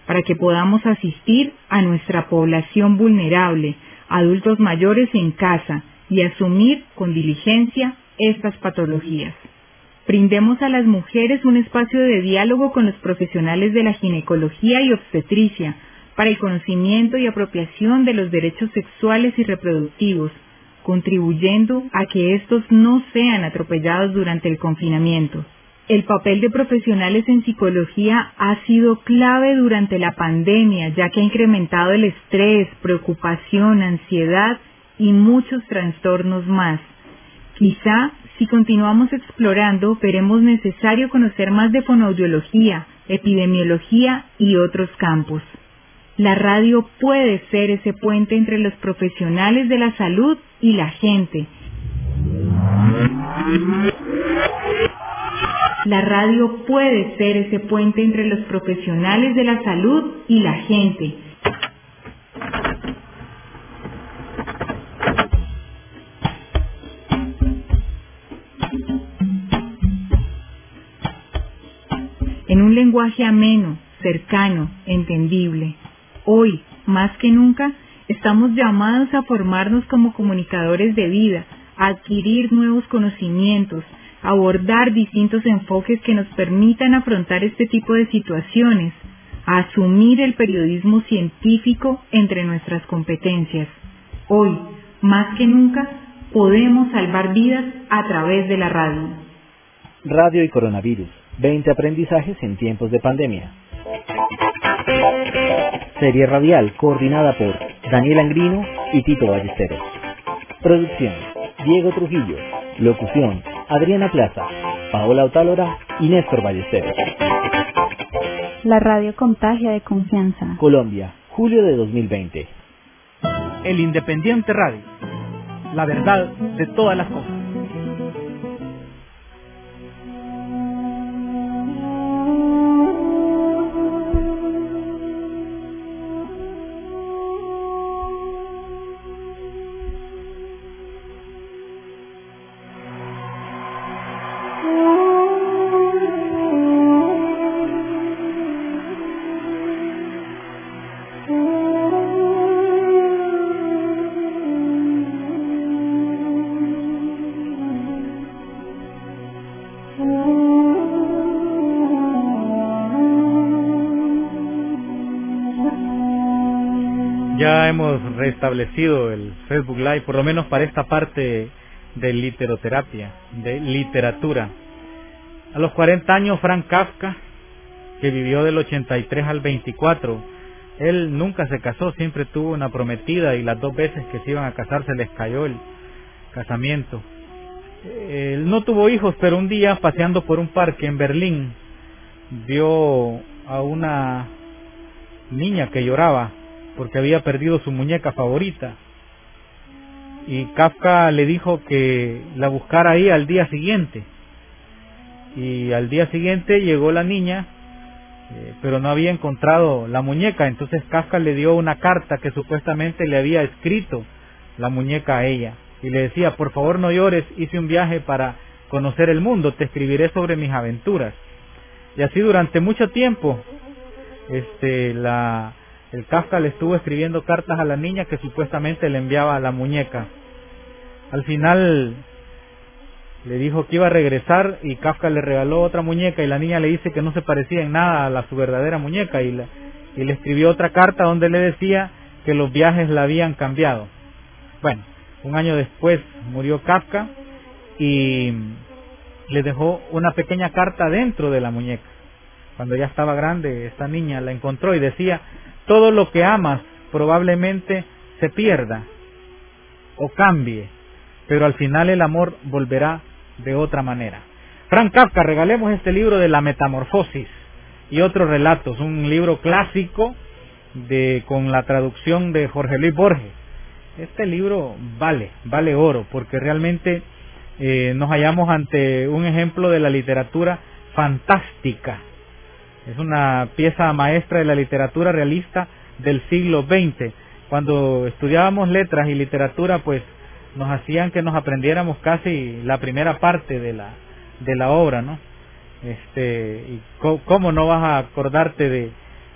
para que podamos asistir a nuestra población vulnerable, adultos mayores en casa, y asumir con diligencia estas patologías. Brindemos a las mujeres un espacio de diálogo con los profesionales de la ginecología y obstetricia para el conocimiento y apropiación de los derechos sexuales y reproductivos, contribuyendo a que estos no sean atropellados durante el confinamiento. El papel de profesionales en psicología ha sido clave durante la pandemia, ya que ha incrementado el estrés, preocupación, ansiedad y muchos trastornos más. Quizá, si continuamos explorando, veremos necesario conocer más de fonoaudiología, epidemiología y otros campos. La radio puede ser ese puente entre los profesionales de la salud y la gente. La radio puede ser ese puente entre los profesionales de la salud y la gente. En un lenguaje ameno, cercano, entendible. Hoy, más que nunca, estamos llamados a formarnos como comunicadores de vida, a adquirir nuevos conocimientos, a abordar distintos enfoques que nos permitan afrontar este tipo de situaciones, a asumir el periodismo científico entre nuestras competencias. Hoy, más que nunca, podemos salvar vidas a través de la radio. Radio y coronavirus. veinte aprendizajes en tiempos de pandemia. Serie radial coordinada por Daniel Angrino y Tito Ballesteros. Producción, Diego Trujillo. Locución, Adriana Plaza, Paola Otálora y Néstor Ballesteros. La radio contagia de confianza. Colombia, julio de dos mil veinte. El Independiente Radio. La verdad de todas las cosas. Ya hemos restablecido el Facebook Live, por lo menos para esta parte de literoterapia, de literatura. A los cuarenta años, Franz Kafka, que vivió del ochenta y tres al veinticuatro, él nunca se casó, siempre tuvo una prometida y las dos veces que se iban a casar se les cayó el casamiento. Él no tuvo hijos, pero un día paseando por un parque en Berlín vio a una niña que lloraba porque había perdido su muñeca favorita, y Kafka le dijo que la buscara ahí al día siguiente, y al día siguiente llegó la niña, eh, pero no había encontrado la muñeca. Entonces Kafka le dio una carta que supuestamente le había escrito la muñeca a ella, y le decía: por favor no llores, hice un viaje para conocer el mundo, te escribiré sobre mis aventuras. Y así durante mucho tiempo este la el Kafka le estuvo escribiendo cartas a la niña que supuestamente le enviaba a la muñeca. Al final le dijo que iba a regresar y Kafka le regaló otra muñeca, y la niña le dice que no se parecía en nada a la su verdadera muñeca, y, la, y le escribió otra carta donde le decía que los viajes la habían cambiado. Bueno, un año después murió Kafka y le dejó una pequeña carta dentro de la muñeca. Cuando ya estaba grande, esta niña la encontró y decía: todo lo que amas probablemente se pierda o cambie, pero al final el amor volverá de otra manera. Franz Kafka, regalemos este libro de La Metamorfosis y otros relatos, un libro clásico de con la traducción de Jorge Luis Borges. Este libro vale, vale oro, porque realmente eh, nos hallamos ante un ejemplo de la literatura fantástica. Es una pieza maestra de la literatura realista del siglo veinte. Cuando estudiábamos letras y literatura, pues nos hacían que nos aprendiéramos casi la primera parte de la de la obra, ¿no? Este, y cómo no vas a acordarte de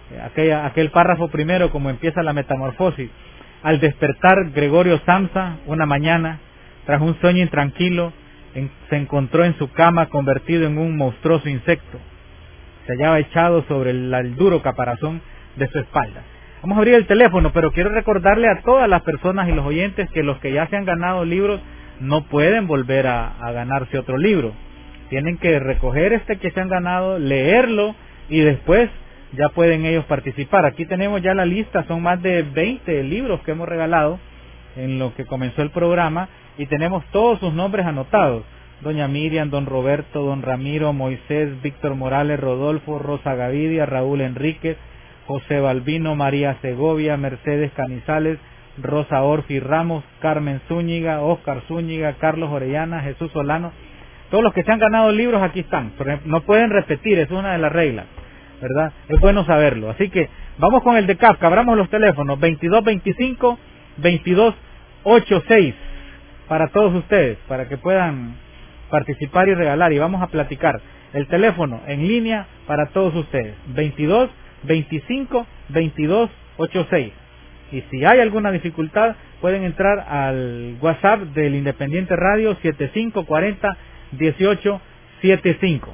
aquella, aquel párrafo primero, como empieza la metamorfosis. Al despertar, Gregorio Samsa, una mañana, tras un sueño intranquilo, en, se encontró en su cama convertido en un monstruoso insecto. Se hallaba echado sobre el, el duro caparazón de su espalda. Vamos a abrir el teléfono, pero quiero recordarle a todas las personas y los oyentes que los que ya se han ganado libros no pueden volver a, a ganarse otro libro. Tienen que recoger este que se han ganado, leerlo y después ya pueden ellos participar. Aquí tenemos ya la lista, son más de veinte libros que hemos regalado en lo que comenzó el programa y tenemos todos sus nombres anotados. Doña Miriam, don Roberto, don Ramiro, Moisés, Víctor Morales, Rodolfo, Rosa Gavidia, Raúl Enríquez, José Balbino, María Segovia, Mercedes Canizales, Rosa Orfi Ramos, Carmen Zúñiga, Óscar Zúñiga, Carlos Orellana, Jesús Solano. Todos los que se han ganado libros aquí están. No pueden repetir, es una de las reglas, ¿verdad? Es bueno saberlo. Así que vamos con el de Kafka. Abramos los teléfonos veintidós veinticinco veintidós ochenta y seis para todos ustedes, para que puedan participar y regalar. Y vamos a platicar. El teléfono en línea para todos ustedes. veintidós veinticinco veintidós ochenta y seis. Y si hay alguna dificultad, pueden entrar al WhatsApp del Independiente Radio setenta y cinco cuarenta dieciocho setenta y cinco.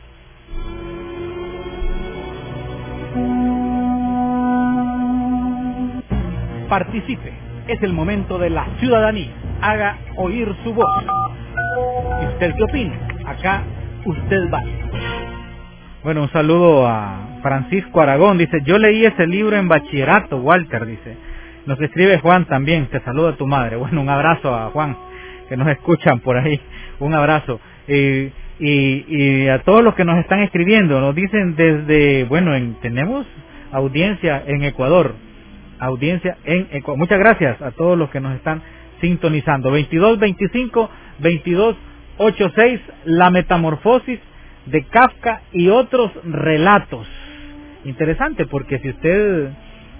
Participe, es el momento de la ciudadanía. Haga oír su voz. ¿Y usted qué opina? Acá usted va. Bueno, un saludo a Francisco Aragón, dice, yo leí ese libro en bachillerato, Walter, dice. Nos escribe Juan también, te saluda tu madre. Bueno, un abrazo a Juan, que nos escuchan por ahí, un abrazo. Eh, y, y a todos los que nos están escribiendo, nos dicen desde, bueno, en, tenemos audiencia en Ecuador, audiencia en Ecuador. Muchas gracias a todos los que nos están sintonizando. veintidós veinticinco veintidós ochenta y seis, La Metamorfosis de Kafka y otros relatos. Interesante, porque si usted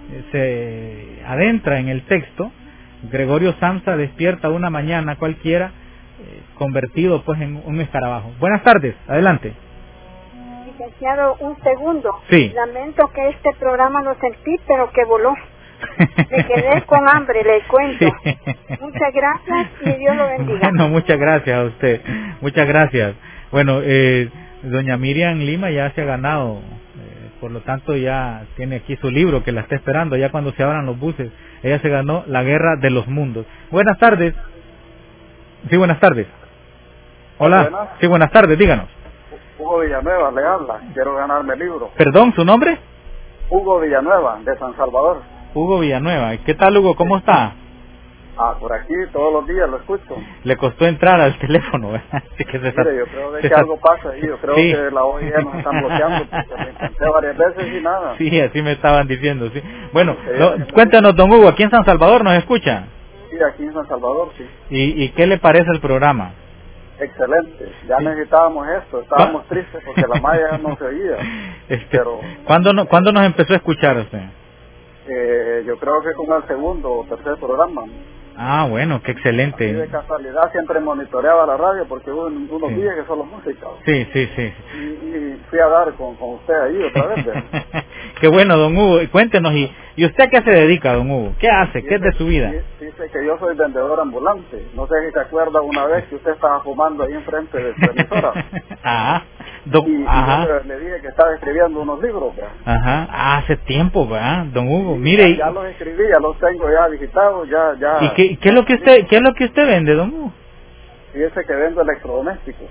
se adentra en el texto, Gregorio Samsa despierta una mañana cualquiera eh, convertido pues en un escarabajo. Buenas tardes, adelante. Licenciado, un segundo. Sí. Lamento que este programa lo sentí, pero que voló. Me quedé con hambre, le cuento. Sí. Muchas gracias y Dios lo bendiga. Bueno, muchas gracias a usted. Muchas gracias. Bueno, eh, doña Miriam Lima ya se ha ganado, eh, por lo tanto ya tiene aquí su libro que la está esperando, ya cuando se abran los buses. Ella se ganó La Guerra de los Mundos. Buenas tardes. Sí, buenas tardes. Hola. Buenas. Sí, buenas tardes, díganos. Hugo Villanueva le habla, quiero ganarme el libro. Perdón, ¿su nombre? Hugo Villanueva, de San Salvador. Hugo Villanueva, ¿qué tal, Hugo? ¿Cómo está? Ah, por aquí todos los días lo escucho. Le costó entrar al teléfono, ¿verdad? Así que se Mire, está, yo creo de que está... algo pasa ahí, yo creo sí. que la O I E nos están bloqueando, porque lo intenté varias veces y nada. Sí, así me estaban diciendo, sí. Bueno, sí, no, cuéntanos, don Hugo, ¿aquí en San Salvador nos escucha? Sí, aquí en San Salvador, sí. ¿Y, y qué le parece el programa? Excelente, ya sí. necesitábamos esto, estábamos tristes porque la malla no se oía. Este, pero ¿cuándo, no, ¿Cuándo nos empezó a escuchar usted? Eh, yo creo que con el segundo o tercer programa. Ah, bueno, qué excelente. Así de casualidad siempre monitoreaba la radio porque hubo unos sí. días que solo música. Sí, sí, sí. Y, y fui a dar con, con usted ahí otra vez. Qué bueno, don Hugo. Cuéntenos, ¿y, ¿y usted a qué se dedica, don Hugo? ¿Qué hace? ¿Qué es de su vida? Dice que yo soy vendedor ambulante. No sé si se acuerda una vez que usted estaba fumando ahí enfrente de su emisora. Ajá. Don, y, ajá. y yo le dije que estaba escribiendo unos libros. ¿verdad? Ajá. Ah, hace tiempo, ¿verdad, don Hugo? Mire. Ya, ya los escribí, ya los tengo ya digitados, ya, ya. ¿Y qué, qué es lo que usted, qué es lo que usted vende, don Hugo? Fíjese que vendo electrodomésticos.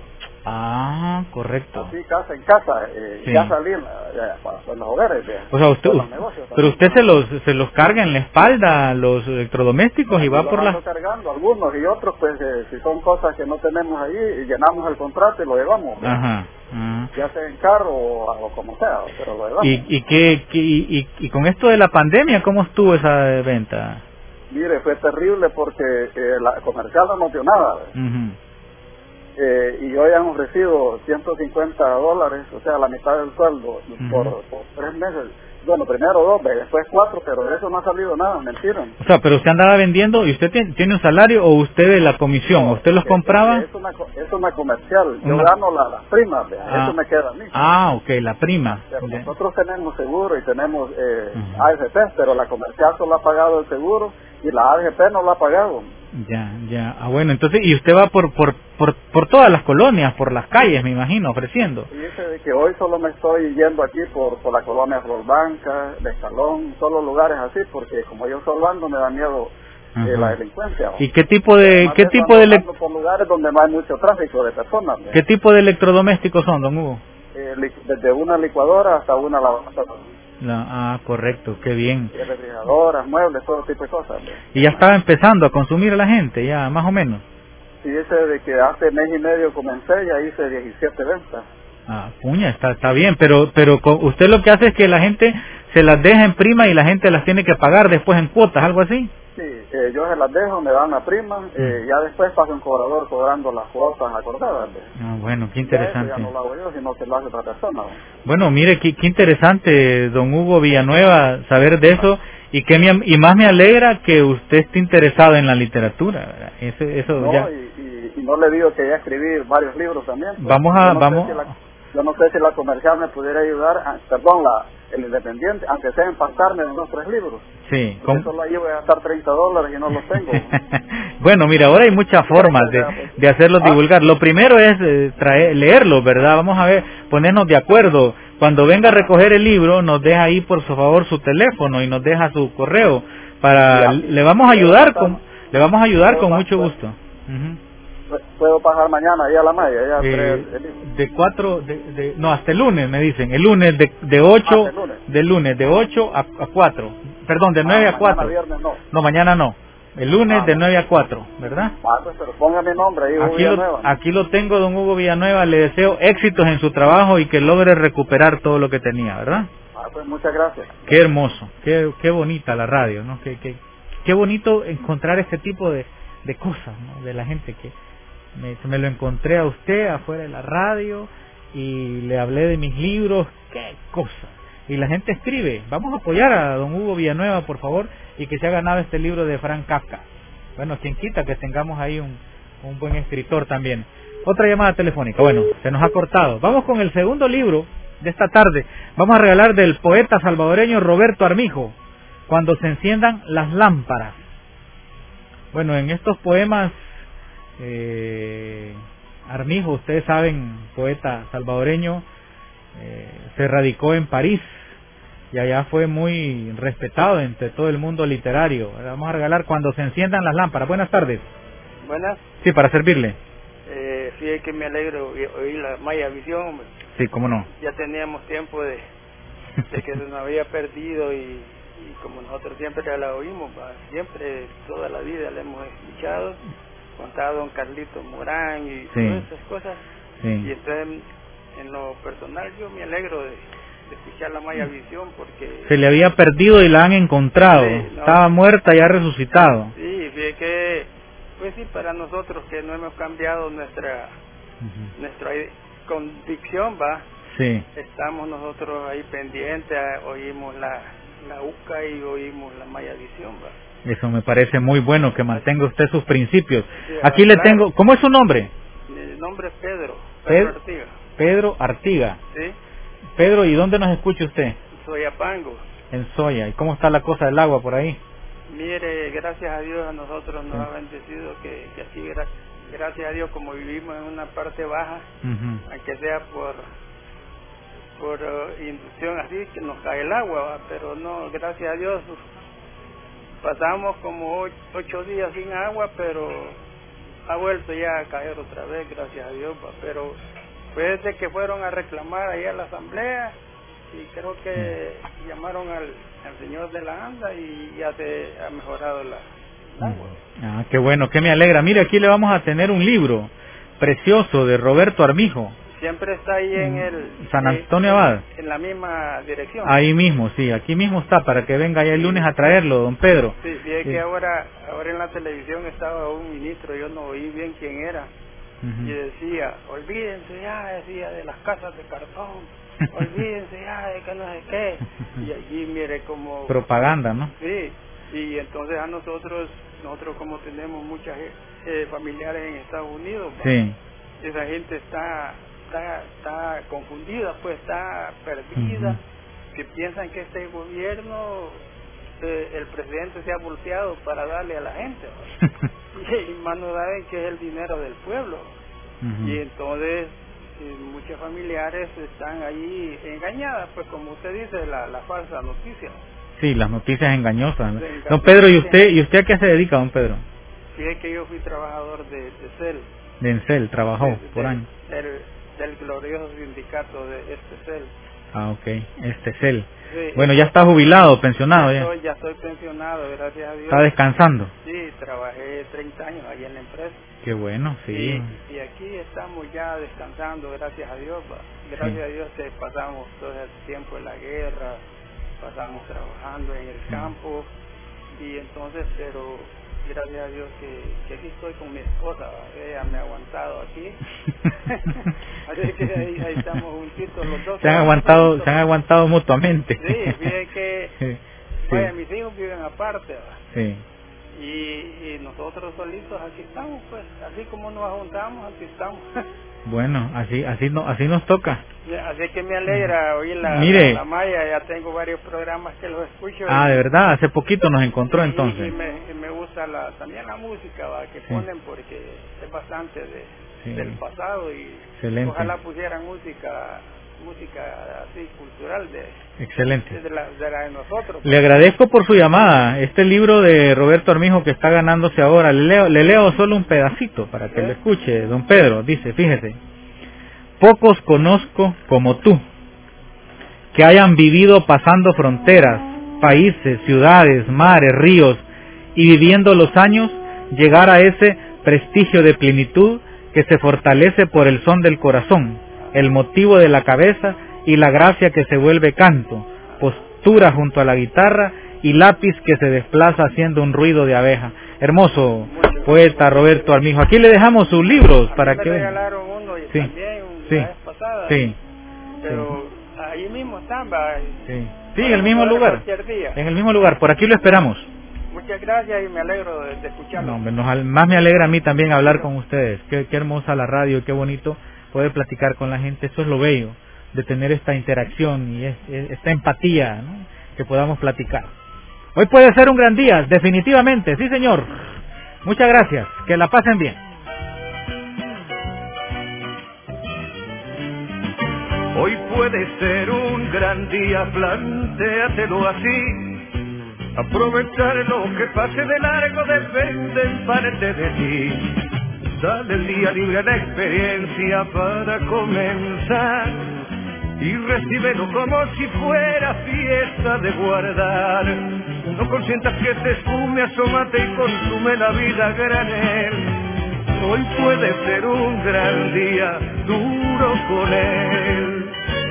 Ah, correcto. Así, casa en casa, eh, sí. ya salí en, la, en los hogares. Ya, o sea, usted, negocios, pero usted se los se los carga en la espalda, los electrodomésticos, y va por la... cargando algunos y otros, pues, eh, si son cosas que no tenemos ahí, llenamos el contrato y lo llevamos. Ajá, ajá. Ya sea en carro o, o como sea, pero lo llevamos. ¿Y, y, qué, qué, y, y, y con esto de la pandemia, cómo estuvo esa venta? Mire, fue terrible porque eh, la comercial no nos dio nada. Uh-huh. Eh, y hoy han ofrecido ciento cincuenta dólares, o sea, la mitad del sueldo, uh-huh. por, por tres meses. Bueno, primero dos, después cuatro, pero de eso no ha salido nada, mentira. O sea, pero usted andaba vendiendo y usted tiene, tiene un salario o usted de la comisión, no, ¿usted los compraba? Es una, es una comercial, yo una... gano las la primas, ah. eso me queda a mí. Ah, ok, la prima. Pero nosotros tenemos seguro y tenemos eh, uh-huh. A F P, pero la comercial solo ha pagado el seguro y la A F P no lo ha pagado. Ya, ya. Ah, bueno, entonces, y usted va por por por por todas las colonias, por las calles, me imagino, ofreciendo. Y dice de que hoy solo me estoy yendo aquí por por la colonia Florbanca, de Escalón, solo lugares así, porque como yo solo ando me da miedo eh, la delincuencia. ¿Y qué tipo de qué tipo de ele... por lugares donde no hay mucho tráfico de personas? ¿eh? ¿Qué tipo de electrodomésticos son, don Hugo? Eh, desde una licuadora hasta una lavadora. La, ah, correcto, qué bien. Refrigeradoras, muebles, todo tipo de cosas. ¿no? Y ya estaba empezando a consumir a la gente, ya más o menos. Sí, ese de que hace mes y medio comencé, ya hice diecisiete ventas. Ah, puña, está está bien, pero pero usted lo que hace es que la gente se las deja en prima y la gente las tiene que pagar después en cuotas, algo así. Sí, eh, yo se las dejo, me dan la prima, eh, mm. ya después pasa un cobrador cobrando las cuotas acordadas. Ah, bueno, qué interesante. Ya, eso ya no lo hago yo, sino que lo hace otra persona. ¿no? Bueno, mire, qué, qué interesante, don Hugo Villanueva, saber de eso, y que me, y más me alegra que usted esté interesado en la literatura, ¿verdad? Eso, eso no, ya... y, y, y no le digo que ya escribí varios libros también. Pues, vamos a... Yo no vamos sé si la, yo no sé si la comercial me pudiera ayudar, a, perdón, la el independiente, aunque sea empastarme en unos tres libros. Sí. Porque solo ahí voy a gastar treinta dólares y no los tengo. Bueno, mira, ahora hay muchas formas de, de hacerlos ¿Ah? divulgar. Lo primero es eh, traer, leerlos, ¿verdad? Vamos a ver, ponernos de acuerdo. Cuando venga a recoger el libro, nos deja ahí por su favor su teléfono y nos deja su correo. Para Le vamos a ayudar con, le vamos a ayudar con mucho gusto. Uh-huh. Puedo pasar mañana ahí a la malla, ya eh, de cuatro, de, de, no, hasta el lunes me dicen, el lunes de, de ocho, ah, lunes. de lunes de ocho a, a cuatro, perdón, de nueve ah, a cuatro, viernes, no. no, mañana no, el lunes ah, de nueve a cuatro, ¿verdad? Ah, pues, pero ponga mi nombre ahí, Hugo aquí Villanueva. Lo, aquí lo tengo, don Hugo Villanueva, le deseo éxitos en su trabajo y que logre recuperar todo lo que tenía, ¿verdad? Ah, pues muchas gracias. Qué hermoso, qué, qué bonita la radio, ¿no? Qué, qué, qué bonito encontrar este tipo de, de cosas, ¿no? De la gente que... Me, me lo encontré a usted afuera de la radio y le hablé de mis libros, qué cosa. Y la gente escribe, vamos a apoyar a don Hugo Villanueva, por favor, y que se ha ganado este libro de Frank Kafka. Bueno, quien quita que tengamos ahí un, un buen escritor también. Otra llamada telefónica, bueno, se nos ha cortado. Vamos con el segundo libro de esta tarde. Vamos a regalar del poeta salvadoreño Roberto Armijo, Cuando se enciendan las lámparas. Bueno, en estos poemas... Eh, Armijo, ustedes saben, poeta salvadoreño, eh, se radicó en París y allá fue muy respetado entre todo el mundo literario. Vamos a regalar Cuando se enciendan las lámparas. Buenas tardes. Buenas. Sí, para servirle. Eh, sí, es que me alegro oír la Maya Visión. Hombre. Sí, cómo no. Ya teníamos tiempo de, de que se nos había perdido y, y como nosotros siempre la oímos, ¿va? Siempre, toda la vida la hemos escuchado. Contaba don Carlito Morán y sí. todas esas cosas. Sí. Y entonces, en lo personal, yo me alegro de, de escuchar la Maya Visión porque... Se le había perdido y la han encontrado. Sí, no, estaba muerta y ha resucitado. Sí, fíjate que, pues sí, para nosotros que no hemos cambiado nuestra uh-huh. nuestra convicción, va. Sí. Estamos nosotros ahí pendientes, oímos la, la U C A y oímos la Maya Visión, va. Eso me parece muy bueno, que mantenga usted sus principios. Sí, aquí le claro. tengo... ¿Cómo es su nombre? Mi nombre es Pedro. Pedro Pedro Artiga. Pedro Artiga. Sí. Pedro, ¿y dónde nos escucha usted? Soyapango. En Soya. ¿Y cómo está la cosa del agua por ahí? Mire, gracias a Dios a nosotros nos sí. ha bendecido que, que así, gra gracias a Dios, como vivimos en una parte baja, uh-huh. aunque sea por... por uh, inducción así, que nos cae el agua, ¿va? Pero no, gracias a Dios... Pasamos como ocho, ocho días sin agua, pero ha vuelto ya a caer otra vez, gracias a Dios. Pero fue desde que fueron a reclamar ahí a la asamblea y creo que llamaron al, al señor de la ANDA y ya se ha mejorado la, el agua. Ah, qué bueno, que me alegra. Mire, aquí le vamos a tener un libro precioso de Roberto Armijo. Siempre está ahí en el... San Antonio Abad. En, en la misma dirección. Ahí mismo, sí, aquí mismo está, para que venga ya el lunes a traerlo, don Pedro. Sí, sí, es sí. que ahora, ahora en la televisión estaba un ministro, yo no oí bien quién era, uh-huh. y decía, olvídense ya, decía, de las casas de cartón, olvídense ya de que no sé qué, y allí mire como... propaganda, ¿no? Sí, y entonces a nosotros, nosotros como tenemos muchas eh, familiares en Estados Unidos, sí. esa gente está, está, está confundida, pues está perdida, uh-huh. que piensan que este gobierno, eh, el presidente se ha volteado para darle a la gente, y más no saben que es el dinero del pueblo, uh-huh. y entonces eh, muchos familiares están ahí engañadas, pues como usted dice, la, la falsa noticia. Sí, las noticias engañosas. ¿No? Don Pedro, ¿y usted y usted a qué se dedica, don Pedro? Sí, es que yo fui trabajador de, de C E L. De Encel, trabajó de, por de, años. Del, del glorioso sindicato de este C E L. Ah, ok, este C E L. Sí, bueno, ya está jubilado, pensionado ya. ya. Estoy, ya estoy pensionado, gracias a Dios. ¿Está descansando? Sí, trabajé treinta años ahí en la empresa. Qué bueno, sí. Y, y aquí estamos ya descansando, gracias a Dios. Gracias sí. a Dios que pasamos todo el tiempo en la guerra, pasamos trabajando en el campo, y entonces, pero gracias a Dios que, que aquí estoy con mi esposa, ella me ha aguantado aquí. Así que ahí, ahí estamos juntitos los dos. Se han aguantado, juntitos. se han aguantado mutuamente. Sí, fíjate que, sí. vaya, mis hijos viven aparte, ¿va? Sí. Y, y nosotros solitos aquí estamos, pues, así como nos juntamos, aquí estamos. Bueno, así así no, así nos toca. Así que me alegra oír la, Mire, la, la Maya, ya tengo varios programas que los escucho. Ah, y, de verdad, hace poquito nos encontró y, entonces. Y me, y me gusta la, también la música, ¿va? que sí. ponen, porque es bastante de, sí. del pasado, y excelente. Ojalá pusieran música música así cultural de excelente de la, de, la de nosotros. Le agradezco por su llamada. Este libro de Roberto Armijo que está ganándose ahora, le leo, le leo solo un pedacito para que ¿Eh? lo escuche. Don Pedro dice, fíjese: pocos conozco como tú, que hayan vivido pasando fronteras, países, ciudades, mares, ríos, y viviendo los años llegar a ese prestigio de plenitud que se fortalece por el son del corazón, el motivo de la cabeza y la gracia que se vuelve canto, postura junto a la guitarra y lápiz que se desplaza haciendo un ruido de abeja. Hermoso poeta Roberto Armijo. Aquí le dejamos sus libros para me que vean. Me regalaron uno y sí. también sí. la vez pasada. Sí. Pero sí. ahí mismo están, va. Sí, sí en el mismo lugar. Día. En el mismo lugar. Por aquí lo esperamos. Muchas gracias y me alegro de, de escucharlo. No, nos, más me alegra a mí también hablar con ustedes. Qué, qué hermosa la radio, qué bonito poder platicar con la gente. Eso es lo bello de tener esta interacción y es, es, esta empatía, ¿no? Que podamos platicar. Hoy puede ser un gran día, definitivamente, sí señor. Muchas gracias, que la pasen bien. Hoy puede ser un gran día, plantéatelo así. Aprovechar lo que pase de largo depende en parte de ti. Dale el día libre a la experiencia para comenzar y recíbelo como si fuera fiesta de guardar. No consientas que te esfume, asómate y consume la vida a granel. Hoy puede ser un gran día, duro con él.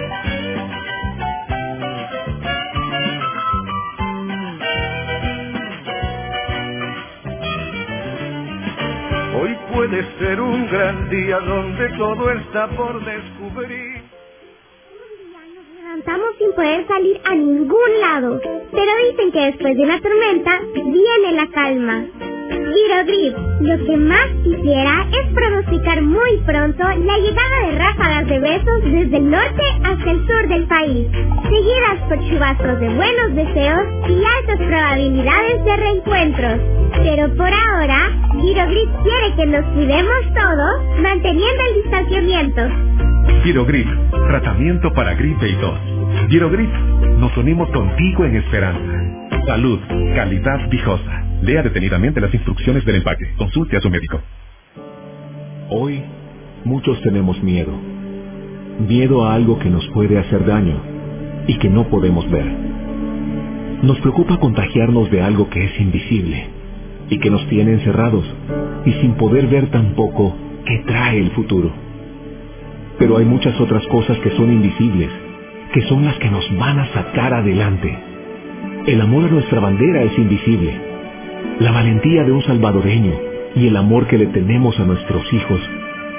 Hoy puede ser un gran día donde todo está por descubrir. Un día nos levantamos sin poder salir a ningún lado, pero dicen que después de una tormenta viene la calma. Girogrip, lo que más quisiera es pronosticar muy pronto la llegada de ráfagas de besos desde el norte hasta el sur del país, seguidas por chubascos de buenos deseos y altas probabilidades de reencuentros. Pero por ahora, Girogrip quiere que nos cuidemos todos, manteniendo el distanciamiento. Girogrip, tratamiento para gripe y tos. Girogrip, nos unimos contigo en esperanza. Salud, calidad viejosa. Lea detenidamente las instrucciones del empaque. Consulte a su médico. Hoy, muchos tenemos miedo. Miedo a algo que nos puede hacer daño y que no podemos ver. Nos preocupa contagiarnos de algo que es invisible y que nos tiene encerrados y sin poder ver tampoco qué trae el futuro. Pero hay muchas otras cosas que son invisibles, que son las que nos van a sacar adelante. El amor a nuestra bandera es invisible. La valentía de un salvadoreño y el amor que le tenemos a nuestros hijos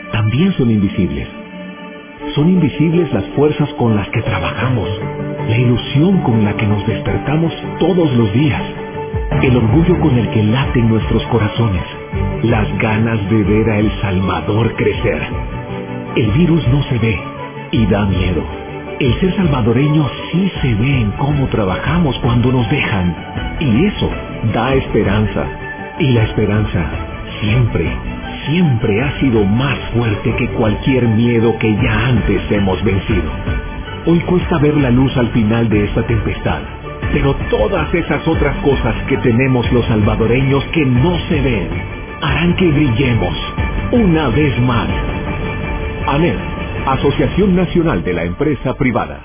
también son invisibles. Son invisibles las fuerzas con las que trabajamos, la ilusión con la que nos despertamos todos los días, el orgullo con el que laten nuestros corazones, las ganas de ver a El Salvador crecer. El virus no se ve y da miedo. El ser salvadoreño sí se ve en cómo trabajamos cuando nos dejan, y eso da esperanza. Y la esperanza siempre, siempre ha sido más fuerte que cualquier miedo que ya antes hemos vencido. Hoy cuesta ver la luz al final de esta tempestad, pero todas esas otras cosas que tenemos los salvadoreños que no se ven, harán que brillemos una vez más. ANEP, Asociación Nacional de la Empresa Privada.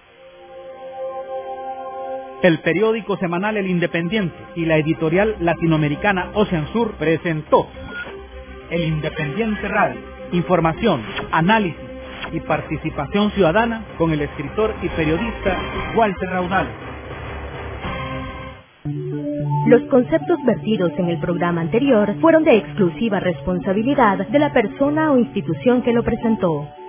El periódico semanal El Independiente y la editorial latinoamericana Ocean Sur presentó El Independiente Radio. Información, análisis y participación ciudadana con el escritor y periodista Walter Raudal. Los conceptos vertidos en el programa anterior fueron de exclusiva responsabilidad de la persona o institución que lo presentó.